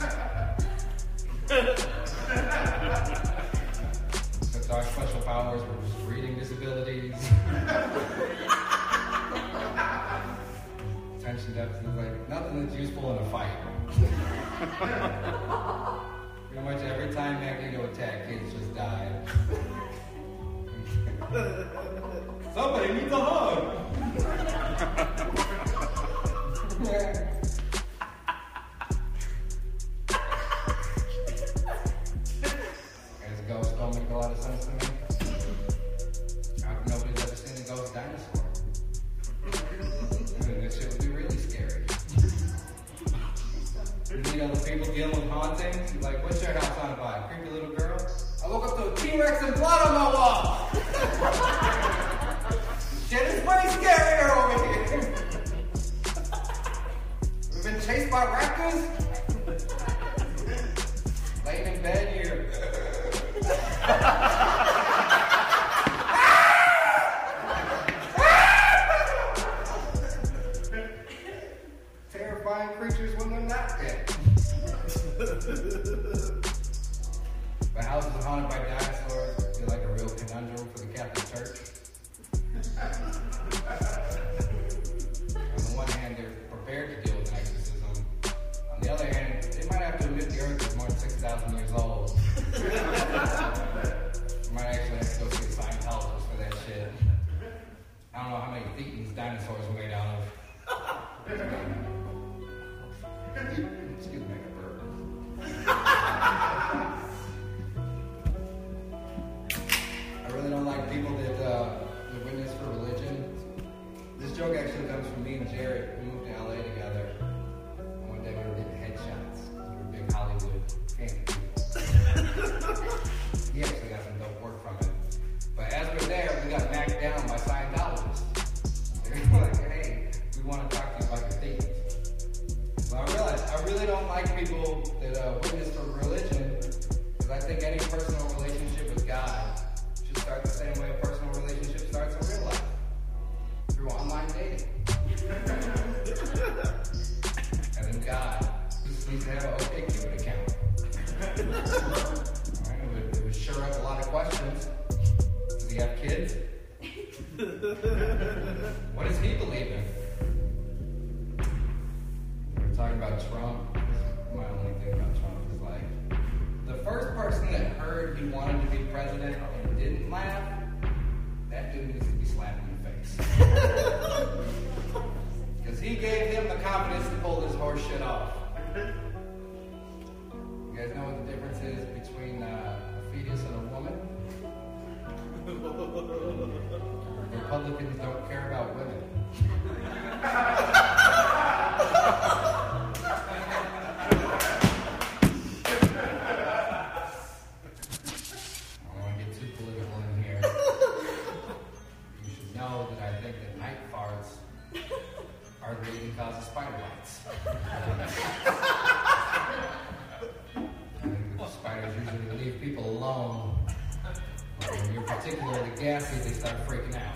Except our special powers were just reading disabilities. Attention deficit, like nothing that's useful in a fight. Pretty much every time Magneto attacked, kids just died. Somebody needs a hug! As a ghost don't make a lot of sense to me. How come nobody's ever seen a ghost dinosaur? This shit would be really scary. You meet other people dealing with hauntings. You're like, what's your house haunted by? A creepy little girl? I woke up to a T-Rex and blood on my wall! Shit is way scarier over here! We've been chased by raptors? Laying in bed here. Terrifying creatures when they're not dead. But houses haunted by dinosaurs feel like a real conundrum for the Catholic Church. On the one hand, they're prepared to deal with an exorcism. On the other hand, they might have to admit the earth is more than 6,000 years old. You might actually have to go see a Scientologist for that shit. I don't know how many feet these dinosaurs were made out of. Excuse me, I burp. I really don't like people that witness for religion. This joke actually comes from me and Jared. We moved to LA together. And one day we were getting headshots. We were big Hollywood fan people. He actually got some dope work from it. But as we're there, we got knocked down by Scientologists. They were like, hey, we people that witness for religion, because I think any personal relationship with God should start the same way a personal relationship starts in real life, through online dating. And then God just needs to have an OkCupid account. Right, it would sure up a lot of questions. Does he have kids? What does he believe in? We're talking about Trump. My only thing about Trump is like, the first person that heard he wanted to be president and didn't laugh, that dude needs to be slapped in the face. Because he gave him the confidence to pull this horse shit off. You guys know what the difference is between a fetus and a woman? Republicans don't care about women. I don't want to get too political in here. You should know that I think that night farts are the leading cause of spider bites. I think that spiders usually leave people alone. When you're particularly gassy, they start freaking out.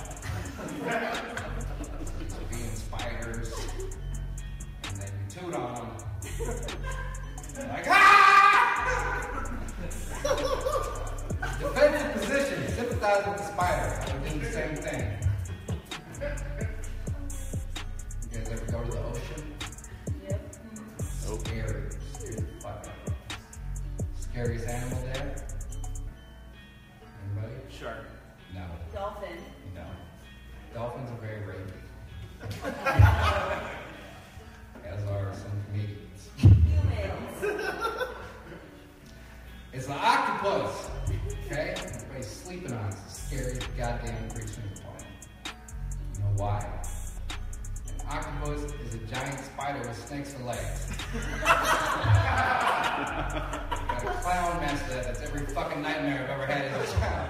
So being spiders, and then you toot on them. They're like, ah! Defensive position, sympathize with the spider. I would do the same thing. You guys ever go to the ocean? Yep. Scary. Scariest animal there? Anybody? Shark. No. Dolphin. No. Dolphins are very rapey. As are some comedians. Humans. It's an octopus. Okay? Everybody's sleeping on it. It's the scariest goddamn creature on the planet. You know why? An octopus is a giant spider with snakes for legs. Got a clown master that's every fucking nightmare I've ever had as a child.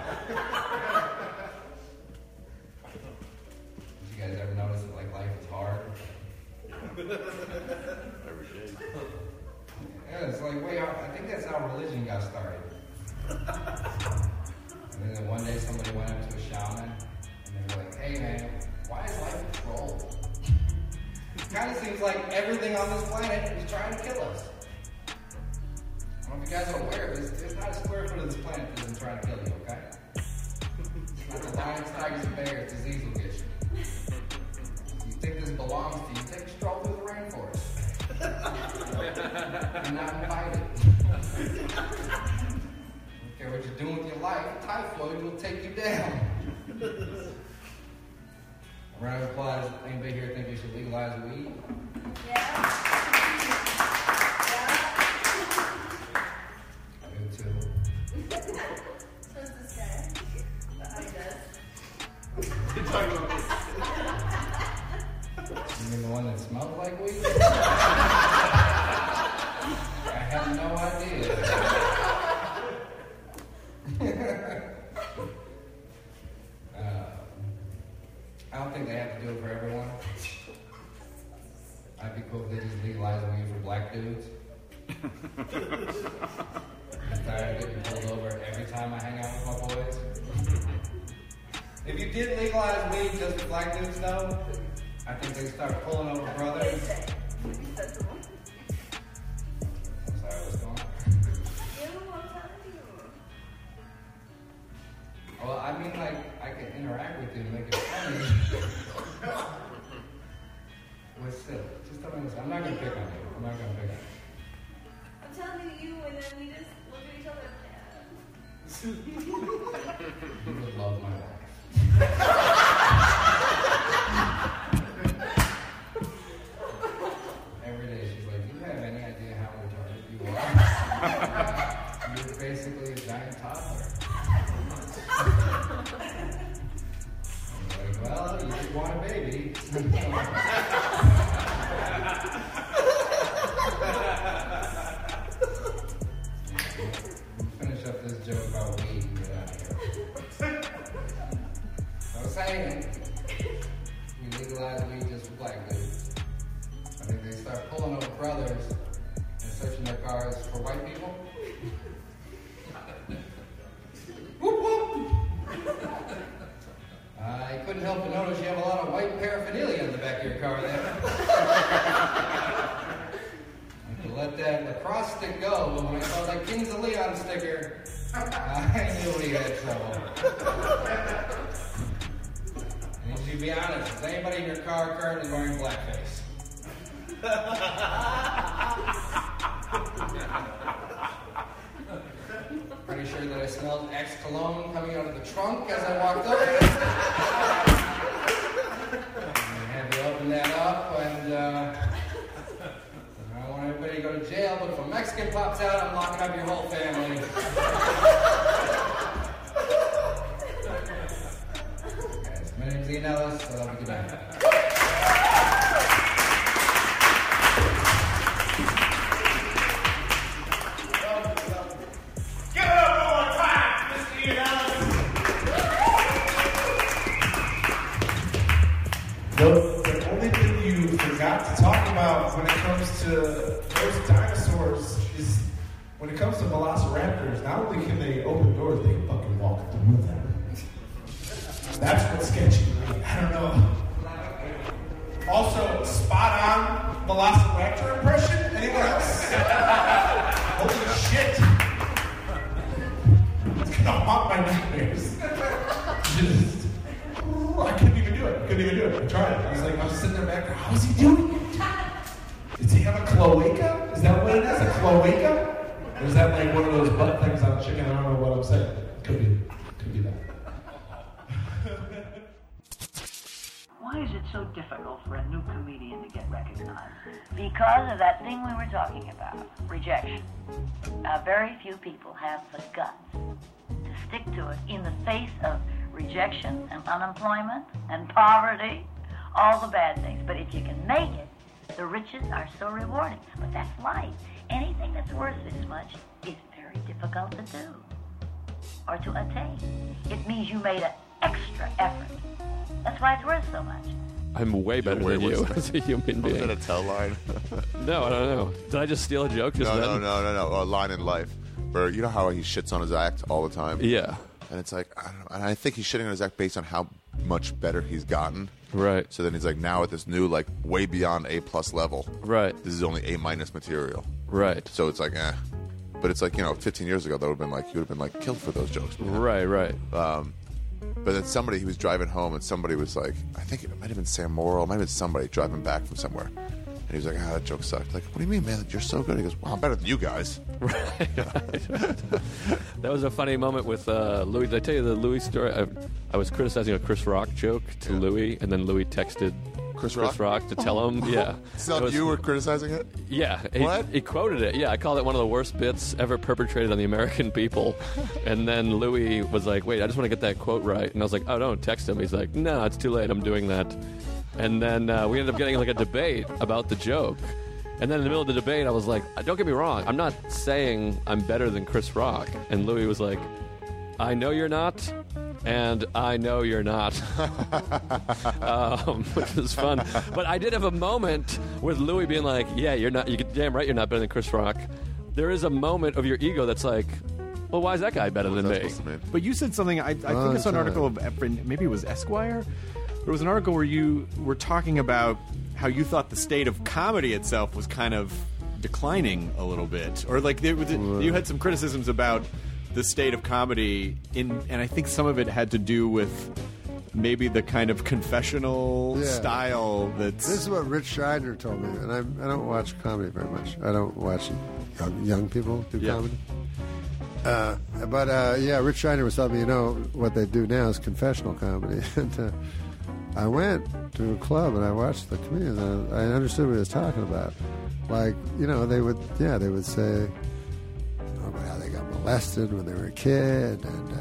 Did you guys ever notice that like life is hard? Every day. Yeah, it's like way out. I think that's how religion got started. And then one day somebody went up to a shaman and they were like, "Hey man, why is life a troll? It kind of seems like everything on this planet is trying to kill us." I don't know if you guys are aware of this. There's not a square foot of this planet that isn't trying to kill you, okay? It's not the lions, tigers, and bears. Disease will get you. You think this belongs to you, take a stroll through the rainforest. You're not invited. Don't care what you're doing with your life, typhoid will take you down. A round of applause. Anybody here think we should legalize weed? Yeah. I do too. So is this guy. But he does. You're talking about You mean the one that smells like weed? I have no idea. I don't think they have to do it for everyone. I'd be cool if they just legalize weed for black dudes. I'm tired of getting pulled over every time I hang out with my boys. If you did legalize weed just for black dudes, though, I think they'd start pulling over brothers. I'm sorry, what's going on? Well, I mean, like, I can interact with you and make it funny. But still, just tell me this. I'm not going to pick on you. I'm not going to pick on you. I'm telling you, and then we just look at each other. Yeah. You would love my wife. Every day she's like, "Do you have any idea how retarded you are? You're basically a giant toddler." I'm like, "Well, you should want a baby." Finish up this joke about weed and get out of here. So I was saying, we legalize weed just for black dudes. I think they start pulling over brothers and searching their car is for white people? Whoop whoop! I couldn't help but notice you have a lot of white paraphernalia in the back of your car there. I could let that lacrosse stick go, but when I saw that Kings of Leon sticker, I knew we had trouble. I need you to be honest. Is anybody in your car currently wearing blackface? Pretty sure that I smelled Axe cologne coming out of the trunk as I walked over. I had to open that up, and I don't want everybody to go to jail, but if a Mexican pops out, I'm locking up your whole family. Guys, my name's Ian Ellis, so have a good night. The only thing you forgot to talk about when it comes to those dinosaurs is when it comes to velociraptors, not only can they open doors, they can fucking walk through them. That's what's sketchy. I don't know. Also, spot on velociraptor impression? Anyone else? Holy shit. It's gonna haunt my nightmares. I couldn't even do it. I tried it. I was sitting there back there. How is he doing it? Does he have a cloaca? Is that what it is? A cloaca? Or is that like one of those butt things on a chicken? I don't know what I'm saying. Could be that. Why is it so difficult for a new comedian to get recognized? Because of that thing we were talking about, rejection. Very few people have the guts to stick to it in the face of rejection and unemployment and poverty, all the bad things. But if you can make it, the riches are so rewarding. But that's life. Anything that's worth this much is very difficult to do or to attain. It means you made an extra effort. That's why it's worth so much. I'm way better than you as a human being. Was that a tell line? No, I don't know. Did I just steal a joke just then? No. A line in life. Where, you know how he shits on his act all the time? Yeah. And it's like, I don't know. And I think he's shitting on his act based on how much better he's gotten. Right. So then he's like, now at this new, like, way beyond A+ level. Right. This is only A- material. Right. So it's like, eh. But it's like, 15 years ago, that would have been like, you would have been like killed for those jokes. Man. Right. But then he was driving home, and somebody was like, I think it might have been Sam Morrill, it might have been somebody driving back from somewhere. And he was like, that joke sucked. Like, what do you mean, man? You're so good. He goes, well, I'm better than you guys. Right. That was a funny moment with Louis. Did I tell you the Louis story? I was criticizing a Chris Rock joke to Louis, and then Louis texted Chris Rock to tell him. Yeah. So you were criticizing it? Yeah. What? He quoted it. Yeah, I called it one of the worst bits ever perpetrated on the American people. And then Louis was like, wait, I just want to get that quote right. And I was like, oh, don't text him. He's like, no, it's too late. I'm doing that. And then we ended up getting like a debate about the joke. And then in the middle of the debate, I was like, don't get me wrong. I'm not saying I'm better than Chris Rock. And Louis was like, I know you're not, and I know you're not. Which was fun. But I did have a moment with Louis being like, yeah, you're damn right you're not better than Chris Rock. There is a moment of your ego that's like, well, why is that guy better than me? But you said something, I think I saw an article of, maybe it was Esquire? There was an article where you were talking about how you thought the state of comedy itself was kind of declining a little bit. Or like you had some criticisms about the state of comedy, and I think some of it had to do with maybe the kind of confessional style that's... This is what Rich Scheidner told me, and I don't watch comedy very much. I don't watch young people do comedy. But Rich Scheidner was telling me, what they do now is confessional comedy. And I went to a club and I watched the comedians, and I understood what he was talking about. Like, they would say about how they got molested when they were a kid,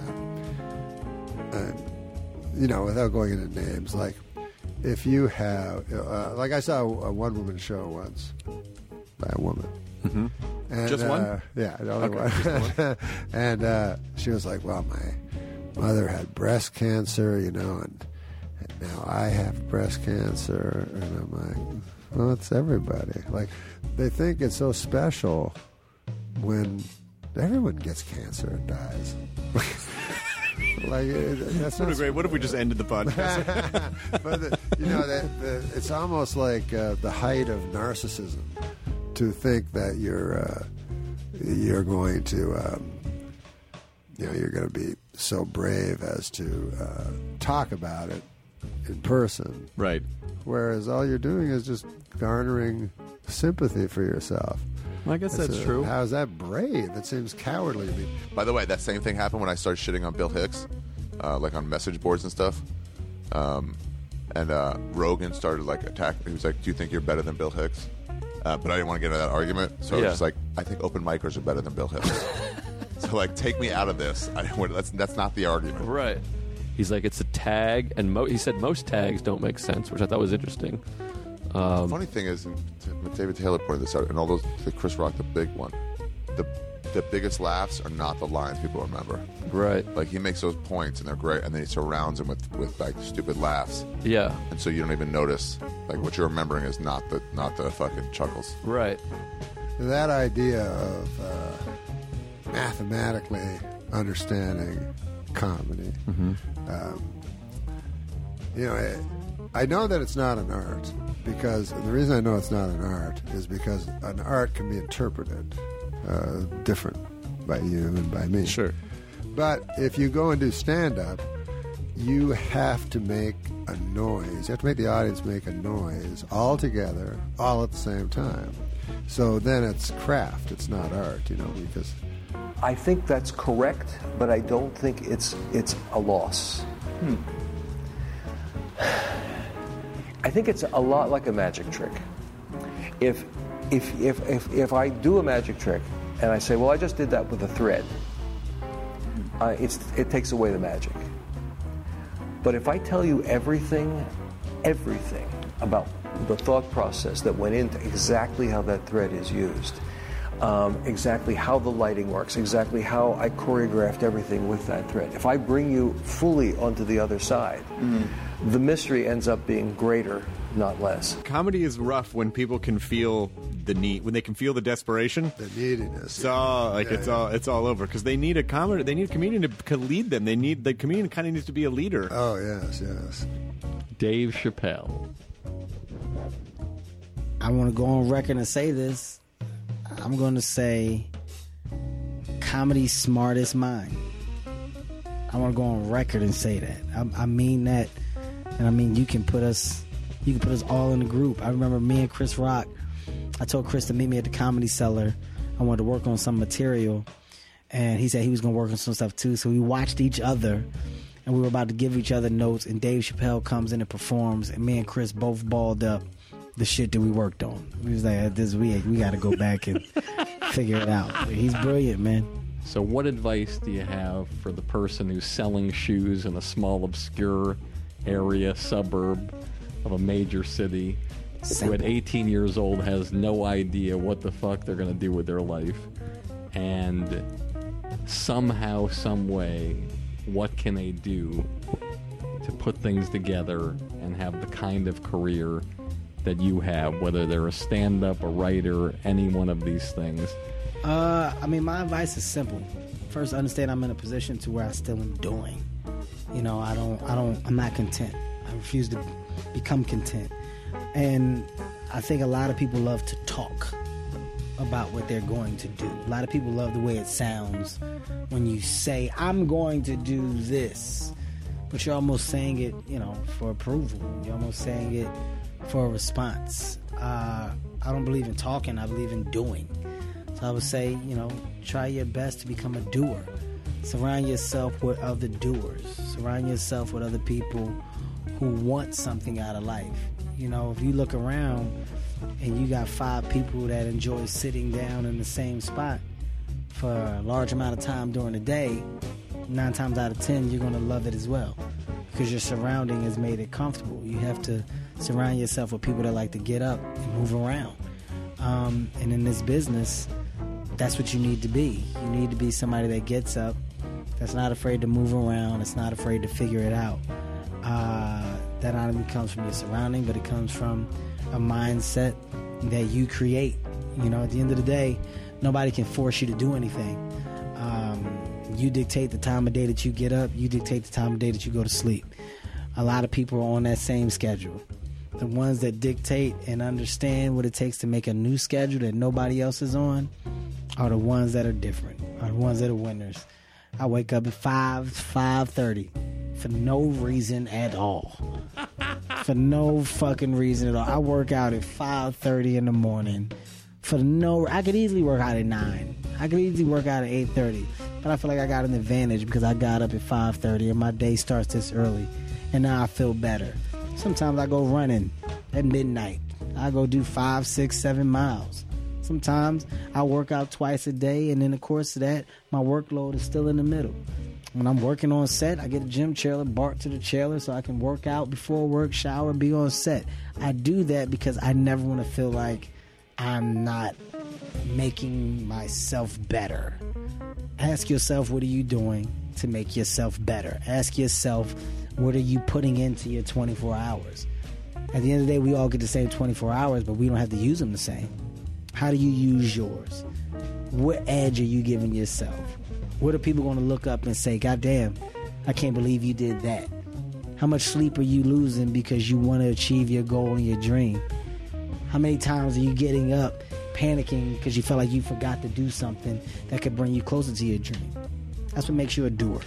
and without going into names, like if you have, like I saw a one-woman show once by a woman. Mm-hmm. And, just one? Yeah, only one. And she was like, well, my mother had breast cancer, and now I have breast cancer. And I'm like, well, it's everybody. Like, they think it's so special when everyone gets cancer and dies. Like that's not great. What if we just ended the podcast? But it's almost like the height of narcissism to think that you're going to you're going to be so brave as to talk about it in person, right? Whereas all you're doing is just garnering sympathy for yourself. Well, I guess that's true. How is that brave? That seems cowardly to me. By the way, that same thing happened when I started shitting on Bill Hicks, like on message boards and stuff. And Rogan started like attacking. He was like, "Do you think you're better than Bill Hicks?" But I didn't want to get into that argument, so I was just like, "I think open micers are better than Bill Hicks." So like, take me out of this. That's not the argument, right? He's like, it's a tag, and he said most tags don't make sense, which I thought was interesting. The funny thing is, David Taylor pointed this out, and all those, the Chris Rock, the big one, the biggest laughs are not the lines people remember. Right. Like, he makes those points, and they're great, and then he surrounds them with like stupid laughs. Yeah. And so you don't even notice. Like, what you're remembering is not the fucking chuckles. Right. That idea of mathematically understanding comedy, I know that it's not an art. Because the reason I know it's not an art is because an art can be interpreted different by you and by me. Sure. But if you go and do stand-up, you have to make a noise. You have to make the audience make a noise all together, all at the same time. So then it's craft. It's not art, because... I think that's correct, but I don't think it's a loss. I think it's a lot like a magic trick. If I do a magic trick and I say, well, I just did that with a thread, it takes away the magic. But if I tell you everything about the thought process that went into exactly how that thread is used, exactly how the lighting works, exactly how I choreographed everything with that thread, if I bring you fully onto the other side, the mystery ends up being greater, not less. Comedy is rough when people can feel the need, when they can feel the desperation, the neediness. It's all it's all over because they need a comedy. They need a comedian to lead them. The comedian kind of needs to be a leader. Oh yes. Dave Chappelle. I want to go on record and say this. I'm going to say comedy's smartest mind. I want to go on record and say that. I mean that, and I mean you can put us all in the group. I remember me and Chris Rock. I told Chris to meet me at the Comedy Cellar. I wanted to work on some material, and he said he was going to work on some stuff too. So we watched each other, and we were about to give each other notes. And Dave Chappelle comes in and performs, and me and Chris both balled up the shit that we worked on. We was like, we got to go back and figure it out. He's brilliant, man. So what advice do you have for the person who's selling shoes in a small, obscure area, suburb of a major city, who at 18 years old has no idea what the fuck they're going to do with their life, and somehow, some way, what can they do to put things together and have the kind of career that you have, whether they're a stand-up, a writer, any one of these things? I mean, my advice is simple. First, understand I'm in a position to where I still am doing. I'm not content. I refuse to become content. And I think a lot of people love to talk about what they're going to do. A lot of people love the way it sounds when you say, I'm going to do this. But you're almost saying it, for approval. You're almost saying it for a response. I don't believe in talking. I believe in doing. So I would say, try your best to become a doer. Surround yourself with other doers. Surround yourself with other people who want something out of life. If you look around and you got 5 people that enjoy sitting down in the same spot for a large amount of time during the day, 9 times out of 10, you're going to love it as well because your surrounding has made it comfortable. You have to surround yourself with people that like to get up and move around. And in this business, that's what you need to be. You need to be somebody that gets up, that's not afraid to move around, that's not afraid to figure it out. That not only comes from your surrounding, but it comes from a mindset that you create. At the end of the day, Nobody can force you to do anything. You dictate the time of day that you get up. You dictate the time of day that you go to sleep. A lot of people are on that same schedule. The ones that dictate and understand what it takes to make a new schedule that nobody else is on are the ones that are different, are the ones that are winners. I wake up at 5:30 for no reason at all. For no fucking reason at all. I work out at 5:30 in the morning. I could easily work out at 9. I could easily work out at 8:30. But I feel like I got an advantage because I got up at 5:30 and my day starts this early. And now I feel better. Sometimes I go running at midnight. I go do 5, 6, 7 miles. Sometimes I work out twice a day, and in the course of that, my workload is still in the middle. When I'm working on set, I get a gym trailer, bark to the trailer so I can work out before work, shower, be on set. I do that because I never want to feel like I'm not making myself better. Ask yourself, what are you doing to make yourself better? Ask yourself, what are you putting into your 24 hours? At the end of the day, we all get the same 24 hours, but we don't have to use them the same. How do you use yours? What edge are you giving yourself? What are people going to look up and say, God damn, I can't believe you did that? How much sleep are you losing because you want to achieve your goal and your dream? How many times are you getting up panicking because you felt like you forgot to do something that could bring you closer to your dream? That's what makes you a doer.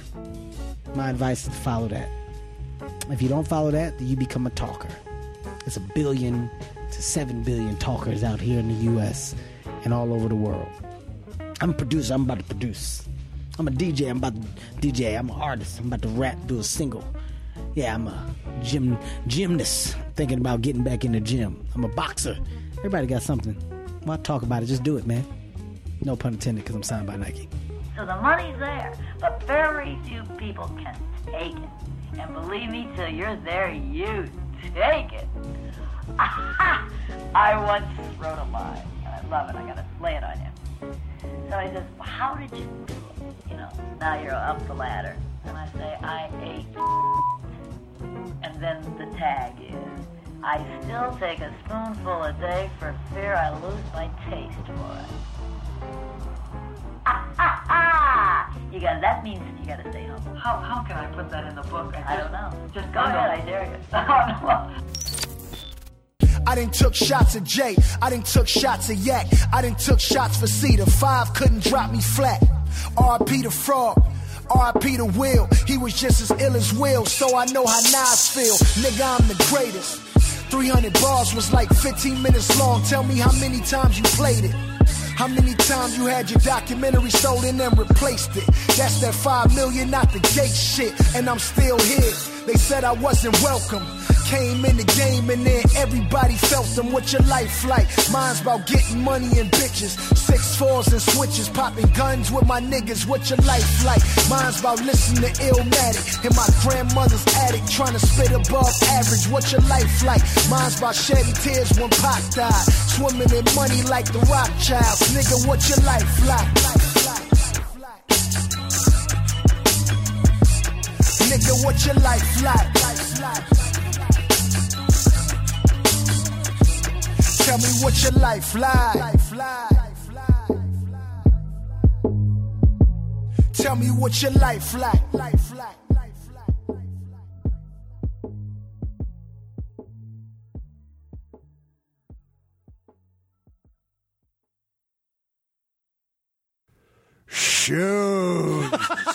My advice is to follow that. If you don't follow that, then you become a talker. There's 1 billion to 7 billion talkers out here in the U.S. and all over the world. I'm a producer. I'm about to produce. I'm a DJ. I'm about to DJ. I'm an artist. I'm about to rap, do a single. Yeah, I'm a gymnast. Thinking about getting back in the gym. I'm a boxer. Everybody got something. Why talk about it? Just do it, man. No pun intended, because I'm signed by Nike. So the money's there, but very few people can take it. And believe me, till you're there, you take it. I once wrote a line, and I love it. I gotta lay it on you. So he says, well, how did you do it? You know, now you're up the ladder. And I say, I ate. And then the tag is, I still take a spoonful a day for fear I lose my taste for it. You got, that means you gotta stay humble. How can I put that in the book? I don't know. Just go ahead, I dare you. I done took shots at Jay, I done took shots at Yak, I done took shots for Cedar. 5 couldn't drop me flat. R.I.P. the Frog, R.I.P. the Will. He was just as ill as Will, so I know how Nas feel. Nigga, I'm the greatest. 300 bars was like 15 minutes long. Tell me how many times you played it. How many times you had your documentary sold and then replaced it? That's that 5 million out the gate shit, and I'm still here. They said I wasn't welcome. Came in the game and then everybody felt them. What your life like? Mine's about getting money and bitches. 6-4s and switches, popping guns with my niggas. What your life like? Mine's about listening to Illmatic in my grandmother's attic, trying to spit above average. What your life like? Mine's about shedding tears when Pac died, swimming in money like the Rothschilds. Nigga, what your life like? Nigga, what your life like? Tell me what your life like. Tell me what your life like. Shoot.